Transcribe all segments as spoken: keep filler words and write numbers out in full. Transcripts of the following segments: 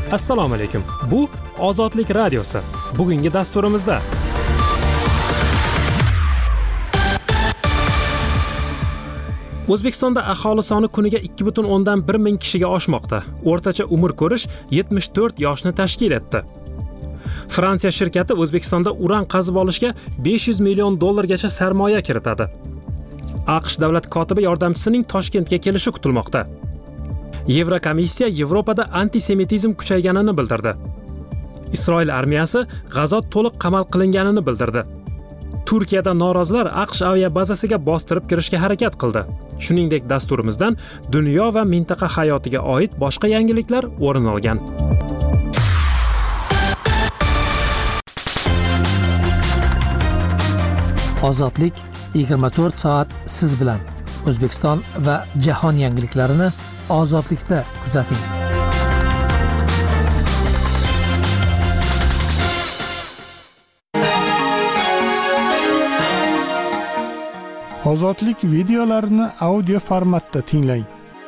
Assalomu alaykum. Bu Ozodlik radiosi. Bugungi dasturimizda O'zbekistonda aholi soni kuniga ikki butun o'ndan bir ming kishiga oshmoqda. O'rtacha umr ko'rish yetmish to'rt yoshni tashkil etdi. Fransiya shirkati O'zbekistonda uran qazib olishga besh yuz million dollargacha sarmoya kiritadi. AQSh davlat kotibi yordamchisining Toshkentga kelishi kutilmoqda. Yevrokomissiya Yevropada antisemitizm kuchayganini bildirdi. Isroil armiyasi G'azo to'liq qamal qilinganini bildirdi. Turkiyada norozilar AQSh aviabazasiga bostirib kirishga harakat qildi. Shuningdek, dasturimizdan dunyo va mintaqa hayotiga oid boshqa yangiliklar o'rin olgan. Ozodlik yigirma to'rt soat siz bilan. O'zbekiston va jahon yangiliklarini Ozodlikda kuzating. Ozodlik videolarini audio formatda tinglang.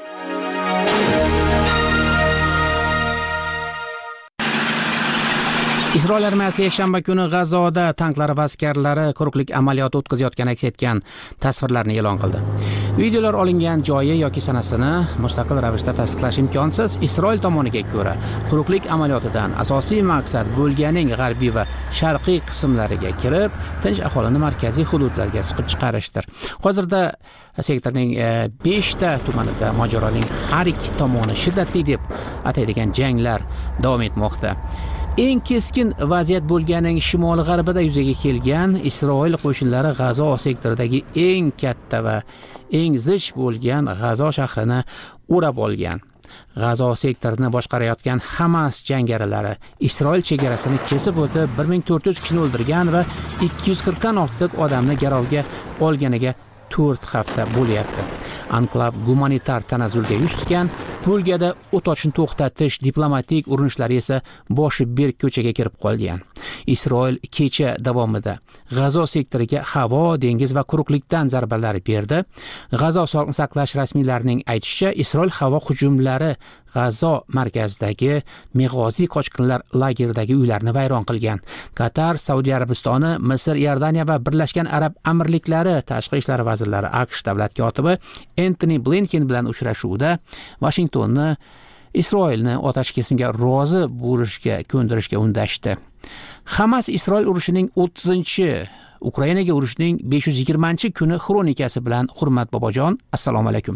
Isroil armiyasi yakshanba kuni G'azoda tanklar va askarlari quruqlik amaliyoti o'tkazayotgani aks etgan tasvirlarni e'lon qildi. Videolar olingan joyi yoki sanasini mustaqil ravishda tasdiqlash imkonsiz. Isroil tomoniga ko'ra, quruqlik amaliyotidan asosiy maqsad bo'lganing g'arbiy va sharqiy qismlariga kirib, tinch aholini markaziy hududlarga siqib chiqarishdir. Hozirda sektorning besh ta tumanida mojaroning har ikki tomoni shiddatli deb ataydigan janglar davom etmoqda. Eng keskin vaziyat bo'lganing shimoli-g'arbida yuzaga kelgan Isroil qo'shinlari G'azo sektoridagi eng katta va eng zich bo'lgan G'azo shahrini o'rab olgan. G'azo sektorini boshqarayotgan Hamas jangarilari Isroil chegarasini kesib o'tib bir ming to'rt yuz kishini o'ldirgan va ikki yuz qirqdan ortiq odamni garovga olganiga to'rt hafta bo'lyapti. Anklav gumanitar tanazzulga yuz tutgan, Turkiyada o't ochishni to'xtatish diplomatik urinishlari esa boshi berk ko'chaga kirib qolgan. Isroil kecha davomida G'azo sektoriga havo, dengiz va quruqlikdan zarbalar berdi. G'azo sog'liqni saqlash rasmiylarining aytishicha, Isroil havo hujumlari G'azo markazidagi Meg'ozi qochqinlar lageridagi uylarni vayron qilgan. Qatar, Saudiya Arabistoni, Misr, Iordaniya va Birlashgan Arab Amirliklari tashqi ishlar vazirlari AQSh davlat kotibi Antony Blinken bilan uchrashuvda Washingtonni Isroilni otash kesimga rozi bo'lishga ko'ndirishga undashdi. Hamas Isroil urushining o'ttizinchi, Ukrainaga urushining besh yuz yigirmanchi kuni xronikasi bilan Hurmat bobojon, assalomu alaykum.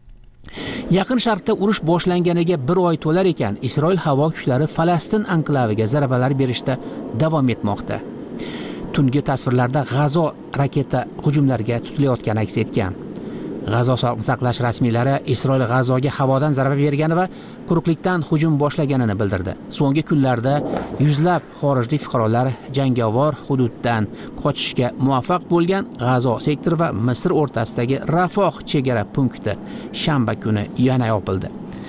Yaqin Sharqda urush boshlanganiga bir oy to'lar ekan, Isroil havo kuchlari Falastin anklaviga zarbalar berishda davom etmoqda. Tungi tasvirlarda G'azo raketa hujumlariga tutilayotgani aks etgan. G'azo sog'liqni saqlash rasmiylari Isroil G'azoga havodan zarba bergani va quruqlikdan hujum boshlaganini bildirdi. So'nggi kunlarda yuzlab xorijlik fuqarolar jangovar hududdan qochishga muvaffaq bo'lgan. G'azo sektori va Misr o'rtasidagi Rafoh chegara punkti shanba kuni yana yopildi.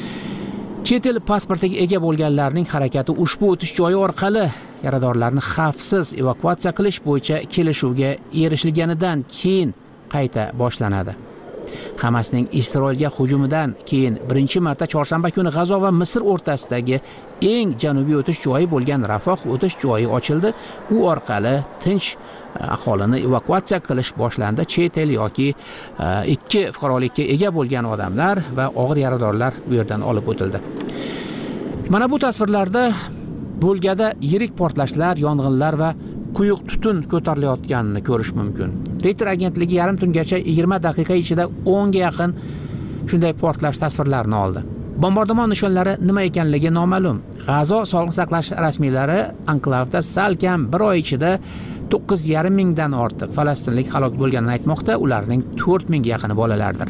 Chet el pasportiga ega bo'lganlarning harakati ushbu o'tish joyi orqali yaradorlarni xavfsiz evakuatsiya qilish bo'yicha kelishuvga erishilganidan keyin qayta boshlanadi. Hamasning Isroilga hujumidan keyin birinchi marta chorshanba kuni G'azo va Misr o'rtasidagi eng janubiy o'tish joyi bo'lgan Rafoh o'tish joyi ochildi. U orqali tinch aholini evakuatsiya qilish boshlandi. Chet el yoki ikki fuqarolikka ega bo'lgan odamlar va og'ir yaradorlar bu yerdan olib o'tildi. Mana bu tasvirlarda bo'lgada yirik portlashlar, yong'inlar va quyuq tutun ko'tarilayotganini ko'rish mumkin. Reuters agentligi yarim tungacha yigirma daqiqa ichida o'nga yaqin shunday portlash tasvirlarini oldi. Bombardimon nishonlari nima ekanligi noma'lum. G'azo sog'liqni saqlash rasmiylari anklavda salkam bir oy ichida to'qqiz yarim mingdan ortiq falastinlik halok bo'lganini aytmoqda. Ularning to'rt mingga yaqini bolalardir.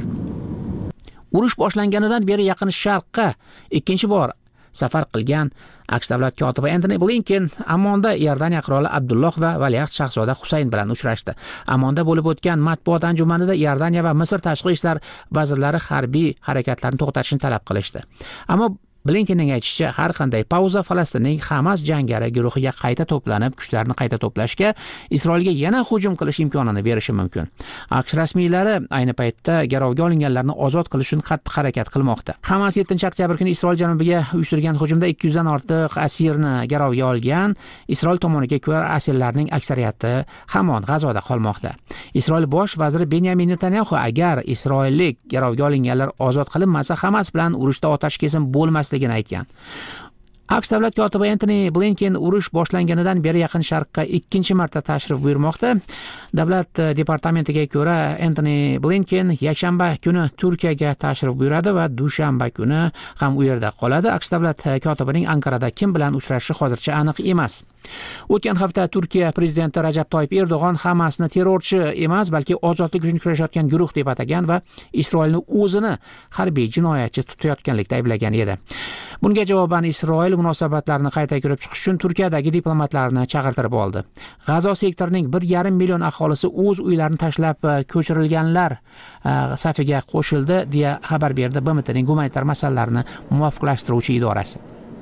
Urush boshlanganidan beri Yaqin Sharqqa ikkinchi bor safar qilgan AQSh davlat kotibi Antony Blinken Ammonda Iordaniya qiroli Abdulloh va valiahd shahzoda Husayn bilan uchrashdi. Ammonda bo'lib o'tgan matbuot anjumanida Iordaniya va Misr tashqi ishlar vazirlari harbiy harakatlarni to'xtatishni talab qilishdi. Ammo Blinkenning aytishicha, har qanday pauza Falastinning Hamas jangari guruhiga qayta to'planib, kuchlarni qayta to'plashga, Isroilga yana hujum qilish imkonini berishi mumkin. AQSh rasmiylari ayni paytda garovga olinganlarni ozod qilish uchun qattiq harakat qilmoqda. Hamas yettinchi oktyabr kuni Isroil janubiga uyushtirgan hujumda ikki yuzdan ortiq asirni garovga olgan. Isroil tomoniga ko'ra, asirlarning aksariyati hamon G'azoda qolmoqda. Isroil bosh vaziri Benyamin Netanyahu agar isroillik garovga olinganlar ozod qilinmasa, Hamas bilan urushda otash kesim bo'lmasligini aytgan. AQSh davlat kotibi Antony Blinken urush boshlanganidan beri Yaqin Sharqqa ikkinchi marta tashrif buyurmoqda. Davlat departamentiga ko'ra, Antony Blinken yakshanba kuni Turkiyaga tashrif buyuradi va dushanba kuni ham u yerda qoladi. AQSh davlat kotibining Ankarada kim bilan uchrashishi hozircha aniq emas. O'tgan hafta Turkiya prezidenti Rajab Toyyib Erdo'g'on Hamasni terrorchi emas, balki ozodlik uchun kurashayotgan guruh deb atagan va Isroilni o'zini harbiy jinoyatchi tutayotganlikda ayblagan edi. Bunga javoban Isroil munosabatlarni qayta ko'rib chiqish uchun Turkiyadagi diplomatlarni chaqirtirib oldi. G'azo sektorining bir yarim million aholisi o'z uylarini tashlab ko'chirilganlar safiga qo'shildi deya xabar berdi B M Tning gumanitar masalalarni muvofiqlashtiruvchi idorasi.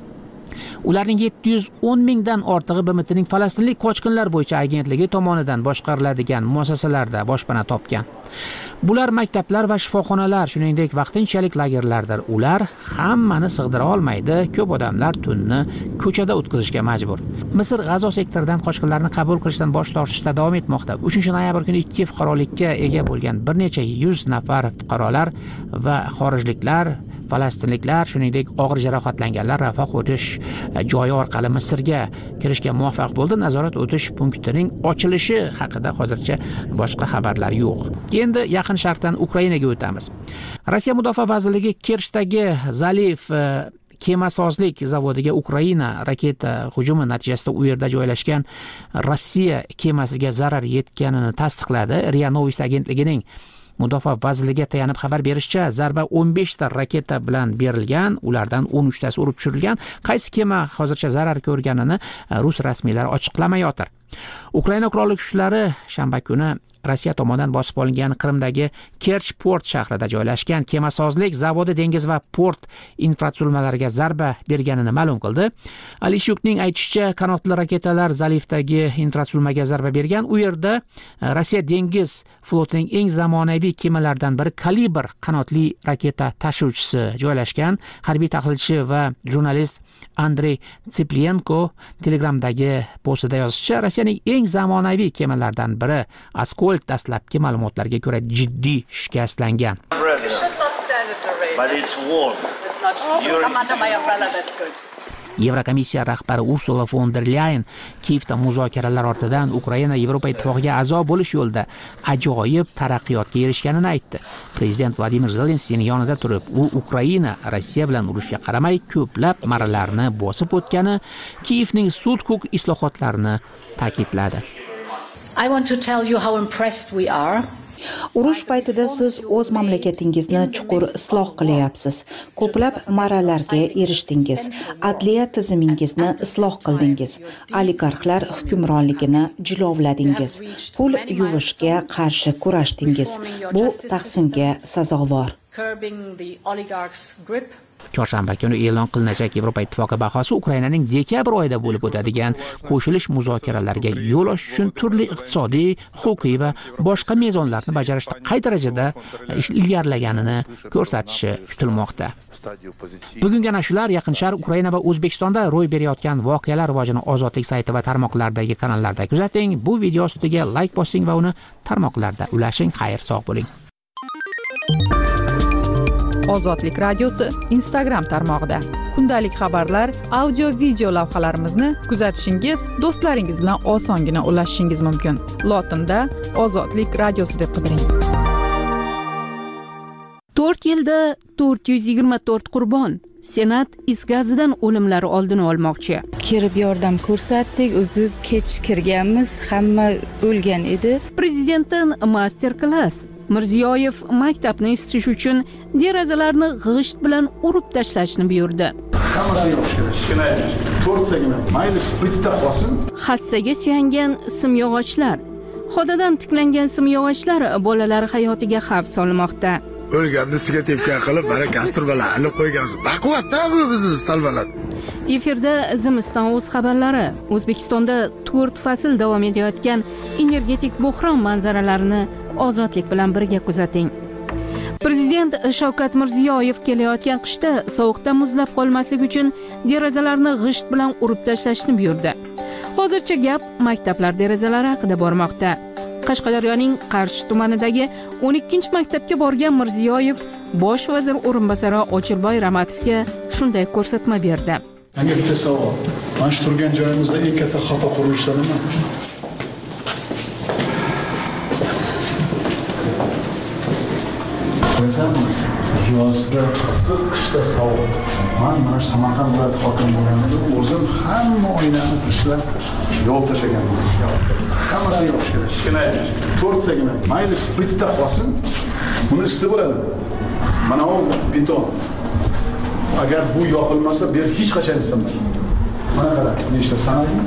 Ularning yetti yuz o'n mingdan ortig'i B M Tning Falastinlik qochqinlar bo'yicha agentligi tomonidan boshqariladigan muassasalarda boshpana topgan. Bular maktablar va shifoxonalar, shuningdek vaqtinchalik lagerlardir. Ular hammani sig'dira olmaydi, ko'p odamlar tunni ko'chada o'tkazishga majbur. Misr G'azo sektoridan qochqinlarni qabul qilishdan bosh tortishda davom etmoqda. uchinchi noyabr kuni ikki fuqarolikka ega bo'lgan bir necha yuz nafar fuqarolar va xorijliklar, falastinliklar, shuningdek og'ir jarohatlanganlar Rafah o'tish joyi orqali Misrga kirishga muvaffaq bo'ldi. Nazorat o'tish punktining ochilishi haqida hozircha boshqa xabarlar yo'q. Endi Yaqin Sharqdan Ukrainaga o'tamiz. Rossiya Mudofaa vazirligi Kershdagi Zaliv kemasozlik zavodiga Ukraina raketa hujumi natijasida u yerda joylashgan Rossiya kemasiga zarar yetganini tasdiqladi. RIA Novosti agentligining Mudofaa vazirligiga tayanib xabar berishicha, zarba o'n besh ta raketa bilan berilgan, ulardan o'n uch tasi urib tushirilgan. Qaysi kema hozircha zarar ko'rganini rus rasmiylari ochiqlamayotir. Ukraina qurolli kuchlari shanba kuni Rossiya tomonidan bosib olingan Qrimdagi Kerch port shahrida joylashgan kemasozlik zavodi dengiz va port infratuzilmalariga zarba berganini ma'lum qildi. Alishukning aytishicha, qanotli raketalar Zalivdagi infratuzilmaga zarba bergan. U yerda Rossiya dengiz flotining eng zamonaviy kemalaridan biri Kalibr qanotli raketa tashuvchisi joylashgan. Harbiy tahlilchi va jurnalist Andrey Tsiplienko Telegramdagi postida yozishicha, Rossiyaning eng zamonaviy kemalaridan biri Askolt dastlabki ma'lumotlarga ko'ra jiddiy shikastlangan. Yevrokomissiya rahbari Ursula von der Leyen Kiyevda muzokaralar ortidan Ukraina Yevropa Ittifoqiga a'zo bo'lish yo'lida ajoyib taraqqiyotga erishganini aytdi. Prezident Vladimir Zelenskiyning yonida turib, u Ukraina Rossiya bilan urushga qaramay ko'plab marralarni bosib o'tgani, Kiyevning sud-huquq islohotlarini ta'kidladi. I want to tell you how impressed we are. Urush paytida siz o'z mamlakatingizni chuqur isloh qilyapsiz. Ko'plab marralarga erishdingiz. Adliya tizimingizni isloh qildingiz. Oligarxlar hukmronligini jilovladingiz. Pul yuvishga qarshi kurashdingiz. Bu tahsinga sazovor. Chorshanba kuni e'lon qilinajak Yevropa Ittifoqi bahosi Ukrainaning dekabr oyida bo'lib o'tadigan qo'shilish muzokaralariga yo'l ochish uchun turli iqtisodiy, huquqiy va boshqa mezonlarni bajarishda qay darajada ilgarilaganini ko'rsatishi kutilmoqda. Bugungi ana shular Yaqin Sharq, Ukraina va O'zbekistonda ro'y berayotgan voqealar rivojini Ozodlik sayti va tarmoqlardagi kanallarda kuzating. Bu video ostiga like bosing va uni tarmoqlarda ulashing. Xayr, sog' bo'ling. Ozodlik radiosi Instagram tarmog'ida kundalik xabarlar, audio video lavhalarimizni kuzatishingiz, do'stlaringiz bilan osongina ulashishingiz mumkin. Lotinda Ozodlik radiosi deb qidiring. to'rt yilda to'rt yuz yigirma to'rt qurbon. Senat is gazidan o'limlar oldini olmoqchi. Kirib yordam ko'rsatdik, o'zi kech kirganmiz, hamma o'lgan edi. Prezidentdan master class. Mirziyoyev maktabni isitish uchun derazalarni g'isht bilan urib tashlashni buyurdi. Hassaga suyangan simyog'ochlar. Xodadan tiklangan simyog'ochlar bolalar hayotiga xavf solmoqda. o'lganni ustiga tepgan qilib mana gaz turbalarni ilib qo'yganmiz. Baquvvatda bu bizni talbalar. Efirda Zimiston o'z xabarlari O'zbekistonda to'rt fasl davom etayotgan energetik bo'hron manzaralarini ozodlik bilan birga kuzating. Prezident Shavkat Mirziyoyev kelayotgan qishda sovuqda muzlab qolmaslik uchun derazalarni g'isht bilan urib tashlashni buyurdi. Hozircha gap maktablar derazalari haqida bormoqda. Qashqadaryoning Qarshi tumanidagi o'n ikkinchi maktabga borgan Mirziyoyev bosh vazir o'rinbosari Ochilboy Ramatovga shunday ko'rsatma berdi. Menga bitta savol. Mana shu turgan joyimizda eng katta xato qurilishlar nima? Bilasanmi? Yozda issiq, qishda sovuq. Men mana Samarqand viloyati hokimi bo'lganimda o'zim hamma oynani ishlab yopib tashlaganman. Hammasi yopish kerak. Kichkina to'rttagina, mayli bitta qolsin. Buni isti bo'ladi. Mana bu beton. Agar bu yopilmasa, ber hech qachon istinmaydi. Mana qarang, nechta sanaymi?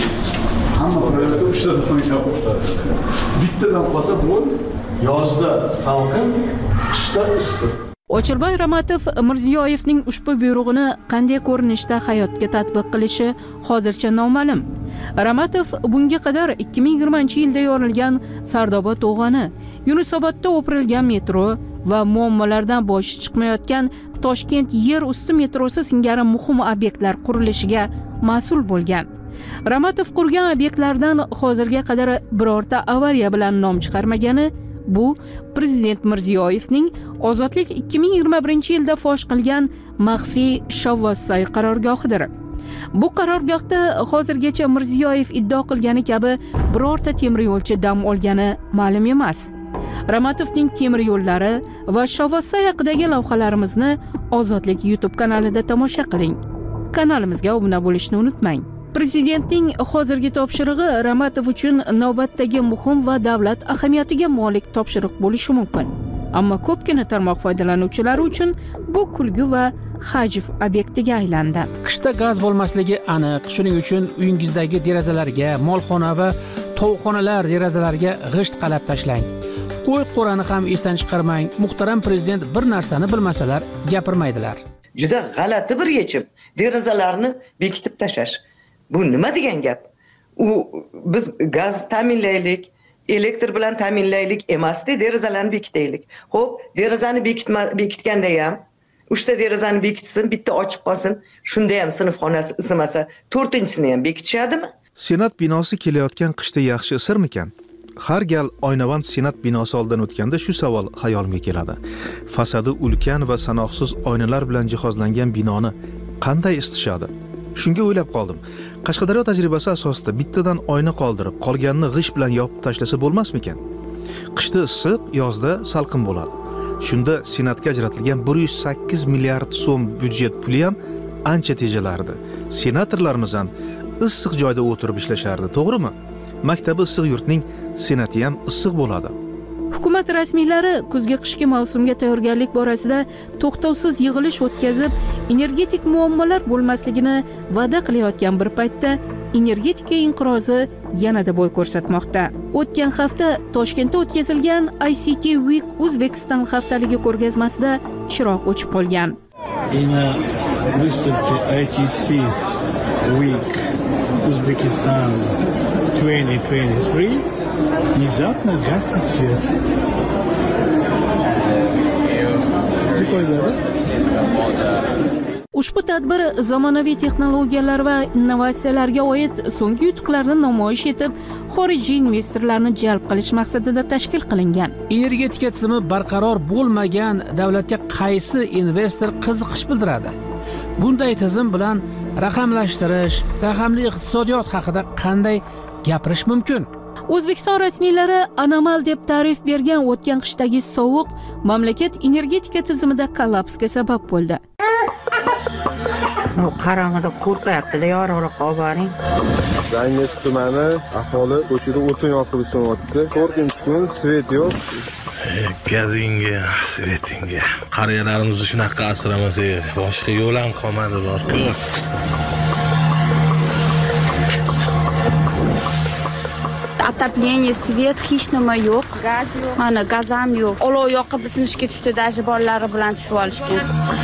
Hamma birada uchta yopib. Bittadan qolsa bo'ldi. Yozda salqin, qishda issiq. Ochilboy Ramatov Mirziyoyevning ushbu buyrug'ini qanday ko'rinishda hayotga tatbiq qilishi hozircha noma'lum. Ramatov bunga qadar ikki ming yigirmanchi yilda yorilgan Sardoba to'g'oni, Yunusobodda o'pirilgan metro va muammolardan boshi chiqmayotgan Toshkent yer usti metrosi singari muhim obyektlar qurilishiga mas'ul bo'lgan. Ramatov qurgan obyektlardan hozirga qadar birorta avariya bilan nom chiqarmagani bu Prezident Mirziyoyevning Ozodlik ikki ming yigirma birinchi yilda fosh qilgan maxfiy Shavvossay qarorgohidir. Bu qarorgohda hozirgacha Mirziyoyev iddao qilgani kabi birorta temir yo'lchi dam olgani ma'lum emas. Ramatovning temir yo'llari va Shavvossay haqidagi lavhalarimizni Ozodlik YouTube kanalida tomosha qiling. Kanalimizga obuna bo'lishni unutmang. Prezidentning hozirgi topshirig'i Ramatov uchun navbatdagi muhim va davlat ahamiyatiga molik topshiriq bo'lishi mumkin. Ammo ko'pgina tarmoq foydalanuvchilari uchun bu kulgi va hajv obyektiga aylandi. Qishda gaz bo'lmasligi aniq. Shuning uchun uyingizdagi derazalarga, molxona va tovuqxonalar derazalariga g'isht qalab tashlang. Qo'y qo'rani ham esdan chiqarmang. Muhtaram prezident bir narsani bilmasalar gapirmaydilar. Juda g'alati bir yechim. Derazalarni bekitib tashlash. Bu nima degan gap? U biz gaz ta'minlaylik, elektr bilan ta'minlaylik emasdi, derazalarni bekitaylik. Xo'p, derazani bekitma bekitganda ham uchta derazani bekitsin, bitta ochiq qolsin. Shunda ham sinf xonasi isimasa, to'rtinchisini ham bekitishadimi? Senat binosi kelayotgan qishda yaxshi isirmikan? Har gal Oynavand Senat binosi oldidan o'tganda shu savol xayolimga keladi. Fasadi ulkan va sanoqsiz oynalar bilan jihozlangan binoni qanday isitishadi? Shunga o'ylab qoldim. Qashqadaryo tajribasi asosida bittadan oyna qoldirib, qolganini g'isht bilan yopib tashlasa bo'lmasmikan? Qishda issiq, yozda salqin bo'ladi. Shunda Senatga ajratilgan bir yuz sakkiz milliard so'm byudjet puli ham ancha tejalardi. Senatorlarimiz ham issiq joyda o'tirib ishlashardi, to'g'rimi? Maktabi issiq yurtning senati ham issiq bo'ladi. Hukumat rasmiylari kuzgi qishki mavsumga tayyorgarlik borasida to'xtovsiz yig'ilish o'tkazib, energetik muammolar bo'lmasligini va'da qilayotgan bir paytda energetika inqirozi yanada bo'y ko'rsatmoqda. O'tgan hafta Toshkentda o'tkazilgan I C T Week Uzbekistan haftaligi ko'rgazmasida chiroq o'chib qolgan. На выставке I T C Week Uzbekistan две тысячи двадцать три внезапно гаснет свет. Прикольно, да? Ushbu tadbir zamonaviy texnologiyalar va innovatsiyalarga oid so'nggi yutuqlarni namoyish etib, xorijiy investorlarni jalb qilish maqsadida tashkil qilingan. Energetika tizimi barqaror bo'lmagan davlatga qaysi investor qiziqish bildiradi? Bunday tizim bilan raqamlashtirish, raqamli iqtisodiyot haqida qanday gapirish mumkin? O'zbekiston rasmiylari anomal deb ta'rif bergan o'tgan qishdagi sovuq mamlakat energetika tizimida kollapsga sabab bo'ldi. No, qarang'ida qo'rqyapti-da, yorug'roq olib boring. Zangiz tumani aholi ko'chada o'tin yoqib ishlayapti. to'rtinchi kun svet yo'q. Gazinga, svetinga. Qariyalarimizni shunaqa asramasak, boshqa yo'l ham qolmadi bor-ku. отопление, svet, hech nima yo'q. Gaz yo'q. Mana gaz ham yo'q. Olov yoqib sinishga tushdi, даже bolalari bilan tushib olishgan.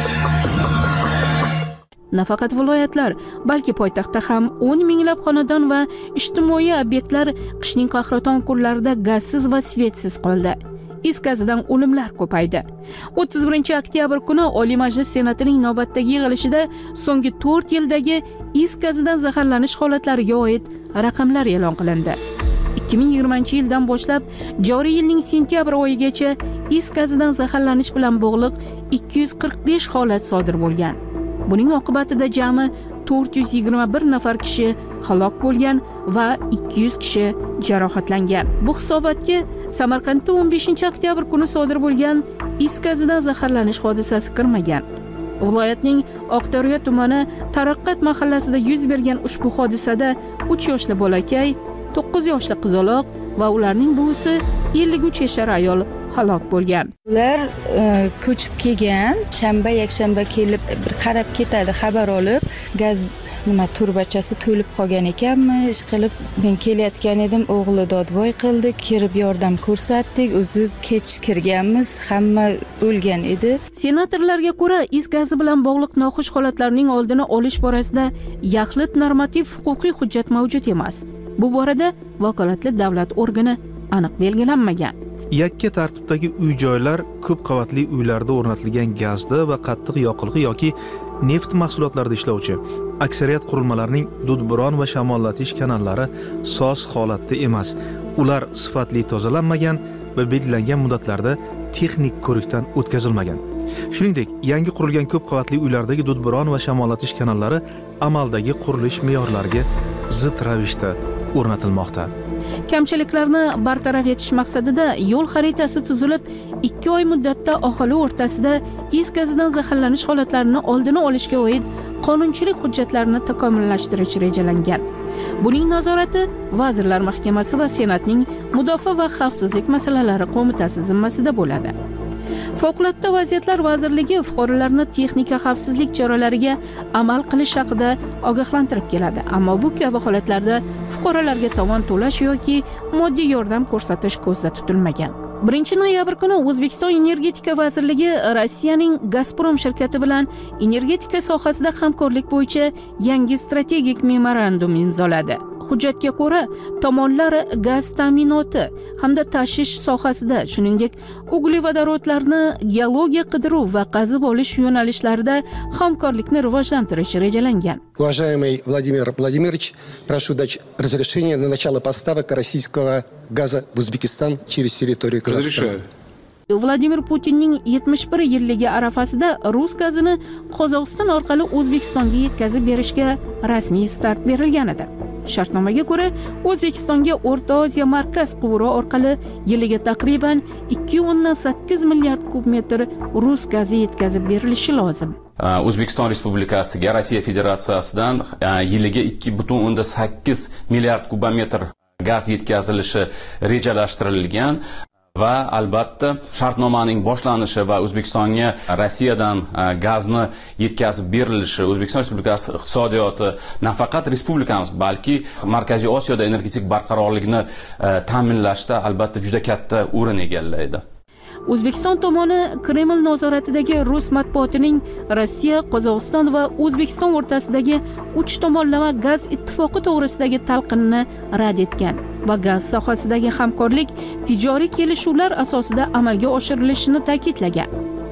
Nafaqat viloyatlar, balki poytaxtda ham o'n minglab xonadon va ijtimoiy obyektlar qishning qahraton kunlarida gazsiz va svetsiz qoldi. Is gazidan o'limlar ko'paydi. o'ttiz birinchi oktyabr kuni Oliy Majlis Senatining navbatdagi yig'ilishida so'nggi to'rt yildagi is gazidan zaharlanish holatlariga oid raqamlar e'lon qilindi. ikki ming yigirmanchi yildan boshlab joriy yilning sentyabr oyigacha is gazidan zaharlanish bilan bog'liq ikki yuz qirq besh holat sodir bo'lgan. Buning oqibatida jami to'rt yuz yigirma bir nafar kishi halok bo'lgan va ikki yuz kishi jarohatlangan. Bu hisobotga Samarqandda o'n beshinchi oktyabr kuni sodir bo'lgan is gazidan zaharlanish hodisasi kirmagan. Viloyatning Oqdaryo tumani Taraqqat mahallasida yuz bergan ushbu hodisada uch yoshli bolakay, to'qqiz yoshli qizaloq va ularning buvisi ellik uch yashar ayol halok bo'lgan. Ular e, ko'chib kelgan, shanba, yakshanba kelib bir qarab ketadi, xabar olib, gaz nima turbachasi to'lib qolgan ekanmi, ish qilib men kelayotgan edim, o'g'li dodvoy qildi, kirib yordam ko'rsatdik, o'zi kech kirganmiz, hamma o'lgan edi. Senatorlarga ko'ra, is gazi bilan bog'liq noxush holatlarning oldini olish borasida yaxlit normativ huquqiy hujjat mavjud emas. Bu borada vakolatli davlat organi aniq belgilanmagan. Yakka tartibdagi uy-joylar ko'p qavatli uylarda o'rnatilgan gazda va qattiq yoqilg'i yoki neft mahsulotlarida ishlovchi. Aksariyat qurilmalarning dudburon va shamollatish kanallari soz holatda emas. Ular sifatli tozalanmagan va belgilangan muddatlarda texnik ko'rikdan o'tkazilmagan. Shuningdek, yangi qurilgan ko'p qavatli uylardagi dudburon va shamollatish kanallari amaldagi qurilish me'yorlariga zid ravishda o'rnatilmoqda. Kamchiliklarni bartaraf etish maqsadida yo'l xaritasi tuzilib, ikki oy muddatda aholi o'rtasida is gazidan zaharlanish holatlarini oldini olishga oid qonunchilik hujjatlarini takomillashtirish rejalangan. Buning nazorati Vazirlar Mahkamasi va Senatning Mudofaa va xavfsizlik masalalari qo'mitasi zimmasida bo'ladi. Favqulodda vaziyatlar vazirligi fuqarolarni texnika xavfsizlik choralariga amal qilish haqida ogohlantirib keladi, ammo bu kabi holatlarda fuqarolarga tovon to'lash yoki moddiy yordam ko'rsatish ko'zda tutilmagan. birinchi noyabr kuni O'zbekiston Energetika vazirligi Rossiyaning Gazprom shirkati bilan energetika sohasida hamkorlik bo'yicha yangi strategik memorandum imzoladi. Hujjatga ko'ra, tomonlar gaz ta'minoti hamda tashish sohasida, shuningdek, uglevodorodlarni geologiya qidiruv va qazib olish yo'nalishlarida hamkorlikni rivojlantirish rejalangan. Уважаемый Владимир Владимирович, прошу дать разрешение на начало поставок российского газа в Узбекистан через территорию Казахстана. Vladimir Putinning yetmish bir yilligi arafasida rus gazini Qozog'iston orqali O'zbekistonga yetkazib berishga rasmiy start berilgan edi. Shartnomaga ko'ra, O'zbekistonga O'rta Osiyo markaz quvuri orqali yiliga taqriban ikki nuqta sakkiz milliard kub metr rus gazi yetkazib berilishi lozim. O'zbekiston Respublikasiga Rossiya Federatsiyasidan yiliga ikki nuqta sakkiz milliard kubometr gaz yetkazilishi rejalashtirilgan. Va albatta shartnomaning boshlanishi va O'zbekistonga Rossiyadan gazni yetkazib berilishi O'zbekiston Respublikasi iqtisodiyoti nafaqat respublikamiz, balki Markaziy Osiyoda energetik barqarorlikni ta'minlashda albatta juda katta o'rin egallaydi. O'zbekiston tomoni Kreml nazoratidagi rus matbuotining Rossiya, Qozog'iston va O'zbekiston o'rtasidagi uch tomonlama gaz ittifoqi to'g'risidagi talqinni rad etgan va gaz sohasidagi hamkorlik tijoriy kelishuvlar asosida amalga oshirilishini ta'kidlagan.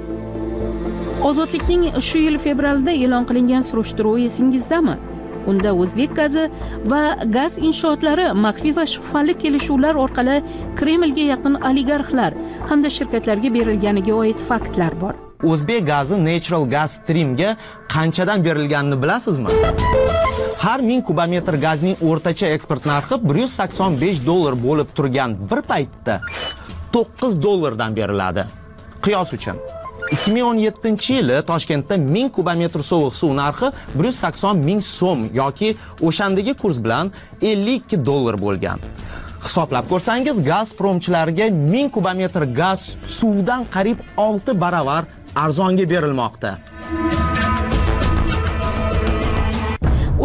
Ozodlikning shu yil fevralda e'lon qilingan surishtiruv esingizdami? Unda o'zbek gazi va gaz inshootlari maxfiy va shubhali kelishuvlar orqali Kremlga yaqin oligarxlar hamda shirkatlarga berilganiga oid faktlar bor. O'zbek gazi Natural Gas Streamga qanchadan berilganini bilasizmi? Har ming kubometr gazning o'rtacha eksport narxi bir yuz sakson besh dollar bo'lib turgan bir paytda to'qqiz dollardan beriladi. Qiyos uchun ikki ming o'n yettinchi yili Toshkentda ming kubometr sovuq suv narxi bir yuz sakson ming so'm yoki o'shandagi kurs bilan ellik ikki dollar bo'lgan. Hisoblab ko'rsangiz, Gazpromchilarga ming kubometr gaz suvdan qariyb olti baravar arzonga berilmoqda.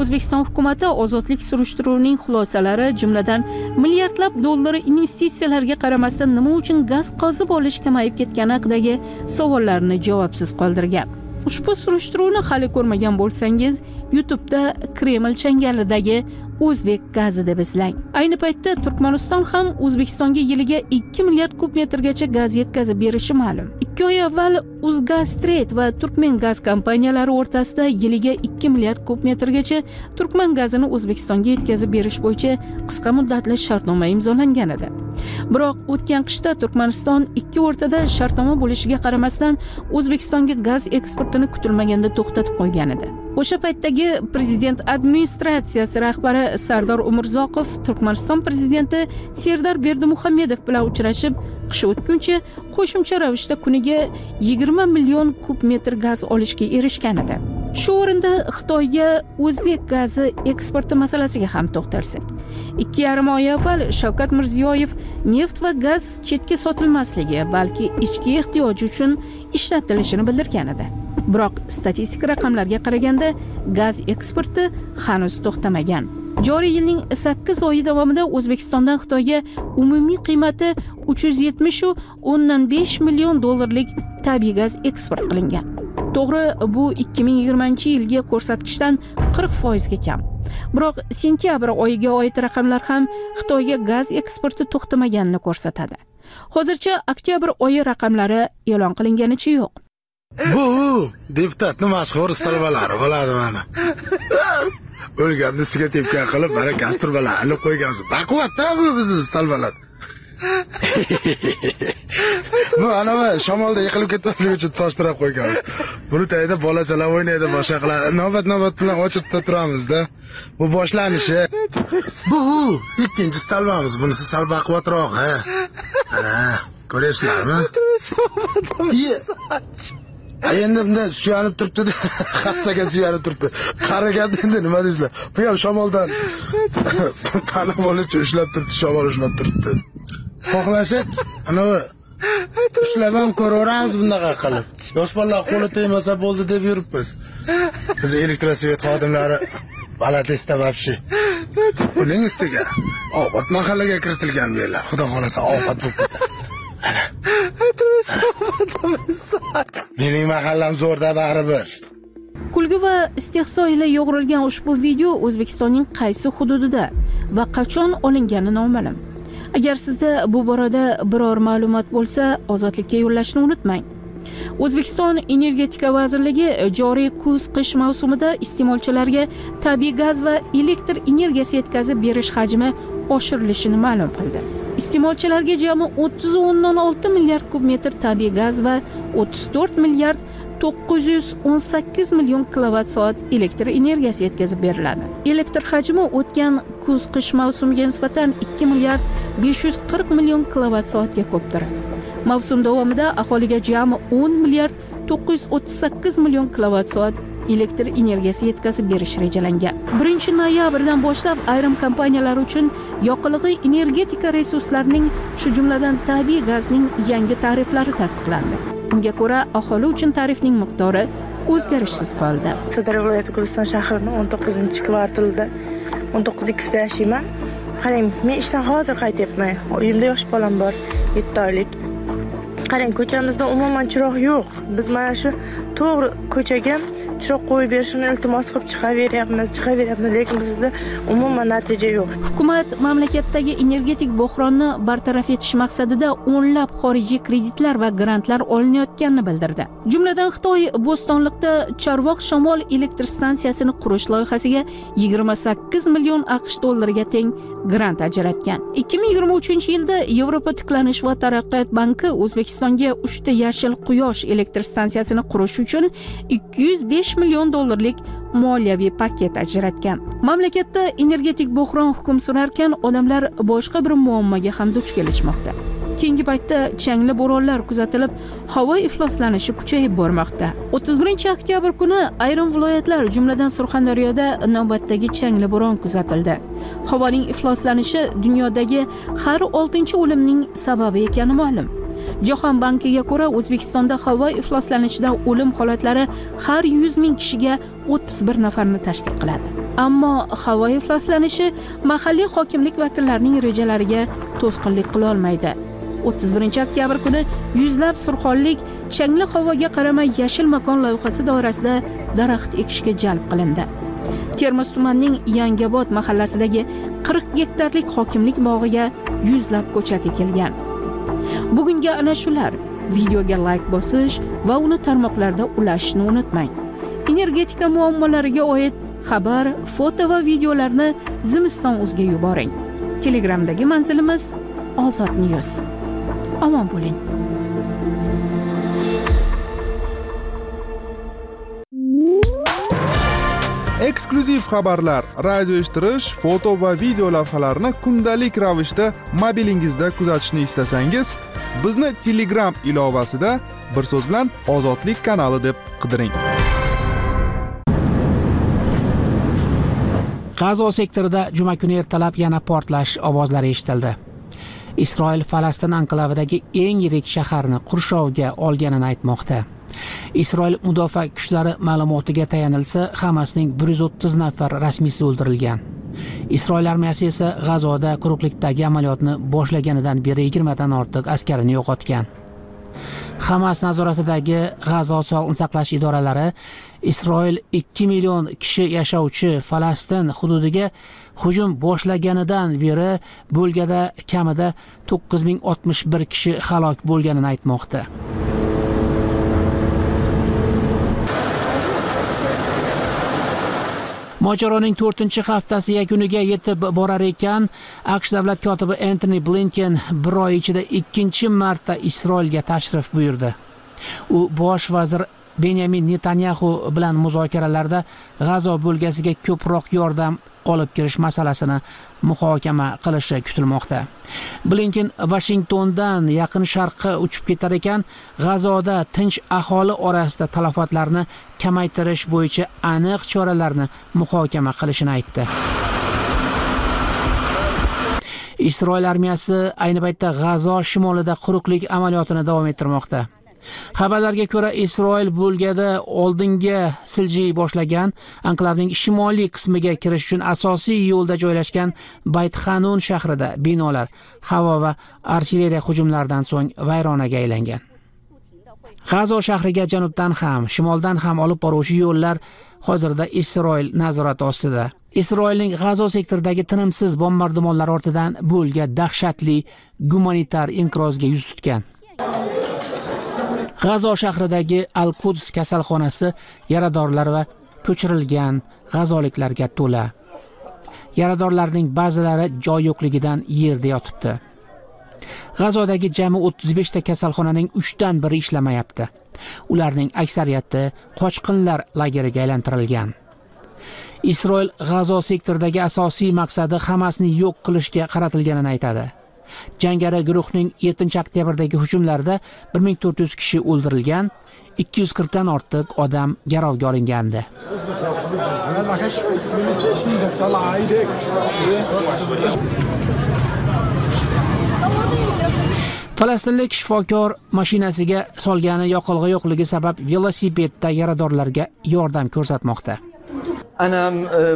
O'zbekiston hukumatı ozodlik surishtiruvining xulosalari, jumladan milliardlab dollar investitsiyalarga qaramasdan nima uchun gaz qozib olish kamayib ketgani haqidagi savollarni javobsiz qoldirgan. Ushbu surishtiruvni hali ko'rmagan bo'lsangiz, YouTube'da Kreml changalidagi O'zbek gazi deb izlang. Ayni paytda Turkmaniston ham O'zbekistonga yiliga ikki milliard kub metrgacha gaz yetkazib berishi ma'lum. ikki oy avval Uzgaztrade va Turkmen gaz kompaniyalari o'rtasida yiliga ikki milliard kub metrgacha Turkman gazini O'zbekistonga yetkazib berish bo'yicha qisqa muddatli shartnoma imzolangan edi. Biroq o'tgan qishda Turkmaniston ikki o'rtada shartnoma bo'lishiga qaramasdan O'zbekistonga gaz eksportini kutilmaganda to'xtatib qo'ygan edi. O'sha paytdagi prezident administratsiyasi rahbari Sardor Umurzoqov Turkmaniston prezidenti Serdar Berdimuhamedov bilan uchrashib, qish o'tguncha qo'shimcha ravishda kuniga yigirma million kub metr gaz olishga erishgan edi. Shu o'rinda Xitoyga O'zbek gazi eksporti masalasiga ham to'xtalsak. ikki yarim oy avval Shavkat Mirziyoyev neft va gaz chetga sotilmasligi, balki ichki ehtiyoj uchun ishlatilishini bildirgan edi. Biroq statistik raqamlarga qaraganda gaz eksporti hanuz to'xtamagan. Joriy yilning sakkiz oyi davomida O'zbekistondan Xitoyga umumiy qiymati uch yuz yetmish o'ndan besh million dollarlik tabiiy gaz eksport qilingan. To'g'ri, bu ikki ming yigirmanchi yilgi ko'rsatkichdan qirq foiz ga kam. Biroq sentyabr oyiga oid raqamlar ham Xitoyga gaz eksporti to'xtamaganini ko'rsatadi. Hozircha oktyabr oyi raqamlari e'lon qilinganicha yo'q. Bu deputatning mashhur talbalari bo'ladi mana. O'lgan ustiga tepgan qilib, mana gaz turbalarini olib qo'yganmiz. Baquvvat-da bu bizning talbalar. Bu ana va shamolda yiqilib ketmasligi uchun tosh turab qo'yganmiz. Buni tayida bolachalar o'ynaydi, boshqa qiladi. Navbat-navbat bilan ochib turamizda. Bu boshlanishi. Bu ikkinchi talbamiz. Bunisi sal baquvvatroq, ha. Ana, ko'ryapsizlarmi? Endi bunda suyanib turibdi, hassaga suyanib turibdi. Qaraganda endi nima deysizlar? Bu ham shamoldan tanib oluvchi ushlab turibdi, shamol ushlab turibdi. Xohlasak, ana ushlab ham ko'raveramiz bunaqa qilib. Yosh bolalar qo'li tegmasa bo'ldi deb yuribmiz. Biz elektrosvet xodimlari balatesda vobshi. Uning ustiga ovqat mahallaga kiritilgan bellar. Xudo xolasa ovqat bo'lib ketadi. Mening mahallam zo'rda baribir. Kulgi va istehzo ila yo'g'rilgan ushbu video O'zbekistonning qaysi hududida va qachon olingani noma'lum. Agar sizda bu borada biror ma'lumot bo'lsa, ozodlikka yo'llashni unutmang. O'zbekiston Energetika vazirligi joriy kuz-qish mavsumida iste'molchilarga tabiiy gaz va elektr energiyasi yetkazib berish hajmi oshirilishini ma'lum qildi. Iste'molchilarga jami o'ttiz o'ndan olti milliard kub metr tabiiy gaz va o'ttiz to'rt milliard to'qqiz yuz o'n sakkiz million kilovat soat elektr energiyasi yetkazib beriladi. Elektr hajmi o'tgan kuz-qish mavsumiga nisbatan ikki milliard besh yuz qirq million kilovat soatga ko'pdir. Mavsum davomida aholiga jami o'n milliard to'qqiz yuz o'ttiz sakkiz million kilovat soat elektr energiyasi yetkazib berish rejalangan. birinchi noyabrdan boshlab ayrim kompaniyalar uchun yoqilg'i energetika resurslarining, shu jumladan tabiiy gazning yangi tariflari tasdiqlandi. Unga ko'ra, aholi uchun tarifning miqdori o'zgarishsiz qoldi. Sirdaryo viloyati Guliston shahrining o'n to'qqizinchi kvartalida o'n to'qqiz ikkisida yashayman. Qarang, men ishdan hozir qaytyapman. Uyimda yosh bolam bor, yetti oylik. Qarang, ko'chamizda umuman chiroq yo'q. Biz mana shu to'g'ri ko'chaga chiroq qo'yib berishini iltimos qilib chiqaveryapmiz, chiqaveryapmiz, lekin bizda umuman natija yo'q. Hukumat mamlakatdagi energetik bo'hronni bartaraf etish maqsadida o'nlab xorijiy kreditlar va grantlar olinayotganini bildirdi. Jumladan Xitoy Bo'stonliqda Chorvoq shamol elektr stansiyasini qurish loyihasiga yigirma sakkiz million AQSh dollariga teng grant ajratgan. ikki ming yigirma uchinchi yilda Yevropa tiklanish va taraqqiyot banki O'zbekistonga uchta yashil quyosh elektr stansiyasini qurish uchun ikki yuz besh million dollarlik moliyaviy paket ajratgan. Mamlakatda energetik bo'hron hukm surarkan, odamlar boshqa bir muammoga ham duch kelishmoqda. Keyingi paytda changli bo'ronlar kuzatilib, havo ifloslanishi kuchayib bormoqda. o'ttiz birinchi oktyabr kuni ayrim viloyatlar, jumladan Surxondaryoda navbatdagi changli bo'ron kuzatildi. Havoning ifloslanishi dunyodagi har oltinchi o'limning sababi ekani ma'lum. Jahon bankiga ko'ra, O'zbekistonda havo ifloslanishidan o'lim holatlari har yuz ming kishiga o'ttiz bir nafarni tashkil qiladi. Ammo havo ifloslanishi mahalliy hokimlik vakillarining rejalariga to'sqinlik qila olmaydi. o'ttiz birinchi oktyabr kuni yuzlab surxonlik changli havoga qaramay yashil makon loyihasi doirasida daraxt ekishga jalb qilindi. Termiz tumanining Yangobod mahallasidagi qirq gektarlik hokimlik bog'iga yuzlab ko'chat ekilgan. Bugungi ana shular. Videoga like bosish va uni tarmoqlarda ulashishni unutmang. Energetika muammolariga oid xabar, foto va videolarni Zimiston uzga yuboring. Telegramdagi manzilimiz Ozod News. Omon bo'ling. Eksklyuziv xabarlar, radio eshittirish, foto va video lavhalarni kundalik ravishda mobilingizda kuzatishni istasangiz, bizni Telegram ilovasida bir so'z bilan Ozodlik kanali deb qidiring. G'azo sektorida juma kuni ertalab yana portlash ovozlari eshitildi. Isroil Falastin anklavidagi eng yirik shaharni qurshovga olganini aytmoqda. Isroil mudofaa kuchlari ma'lumotiga tayanilsa, Hamasning bir yuz o'ttiz nafar rasmiysi o'ldirilgan. Isroil armiyasi esa G'azoda quruqlikdagi amaliyotni boshlaganidan beri yigirma dan ortiq askarini yo'qotgan. Hamas nazoratidagi G'azo sog'liqni saqlash idoralari Isroil ikki million kishi yashovchi Falastin hududiga hujum boshlaganidan beri bo'lgada kamida to'qqiz ming oltmish bir kishi halok bo'lganini aytmoqda. Mojaroning to'rtinchi haftasi yakuniga yetib borar ekan, AQSh davlat kotibi Antony Blinken bir oy ichida ikkinchi marta Isroilga tashrif buyurdi. U bosh vazir Benyamin Netanyahu bilan muzokaralarda G'azo bo'lgasiga ko'proq yordam olib kirish masalasini muhokama qilishi kutilmoqda. Blinken Washingtondan Yaqin Sharqqa uchib ketar ekan, G'azoda tinch aholi orasida talafotlarni kamaytirish bo'yicha aniq choralarni muhokama qilishini aytdi. Isroil armiyasi ayni paytda G'azo shimolida quruqlik amaliyotini davom ettirmoqda. Xabarlarga ko'ra, Isroil bo'lgada oldinga siljiy boshlagan anklavning shimoliy qismiga kirish uchun asosiy yo'lda joylashgan Bayt Xanun shahrida binolar havo va artilleriya hujumlaridan so'ng vayronaga aylangan. G'azo shahriga janubdan ham, shimoldan ham olib boruvchi yo'llar hozirda Isroil nazorati ostida. Isroilning G'azo sektoridagi tinimsiz bombardimonlar ortidan bo'lgan dahshatli gumanitar inqirozga yuz tutgan. G'azo shahridagi Al-Quds kasalxonasi yaradorlar va ko'chirilgan g'azoliklarga to'la. Yaradorlarning ba'zilari joy yo'qligidan yerda yotibdi. G'azodagi jami o'ttiz besh ta kasalxonaning uch dan biri ishlamayapti. Ularning aksariyati qochqinlar lageriga aylantirilgan. Isroil G'azo sektoridagi asosiy maqsadi Hamasni yo'q qilishga qaratilganini aytadi. Jangari guruhning yettinchi oktyabrdagi hujumlarida bir ming to'rt yuz kishi o'ldirilgan, ikki yuz qirq dan ortiq odam garovga olingandi. Falastinlik shifokor mashinasiga solgani yoqilg'i yo'qligi sabab velosipedda yaradorlarga yordam ko'rsatmoqda. أنا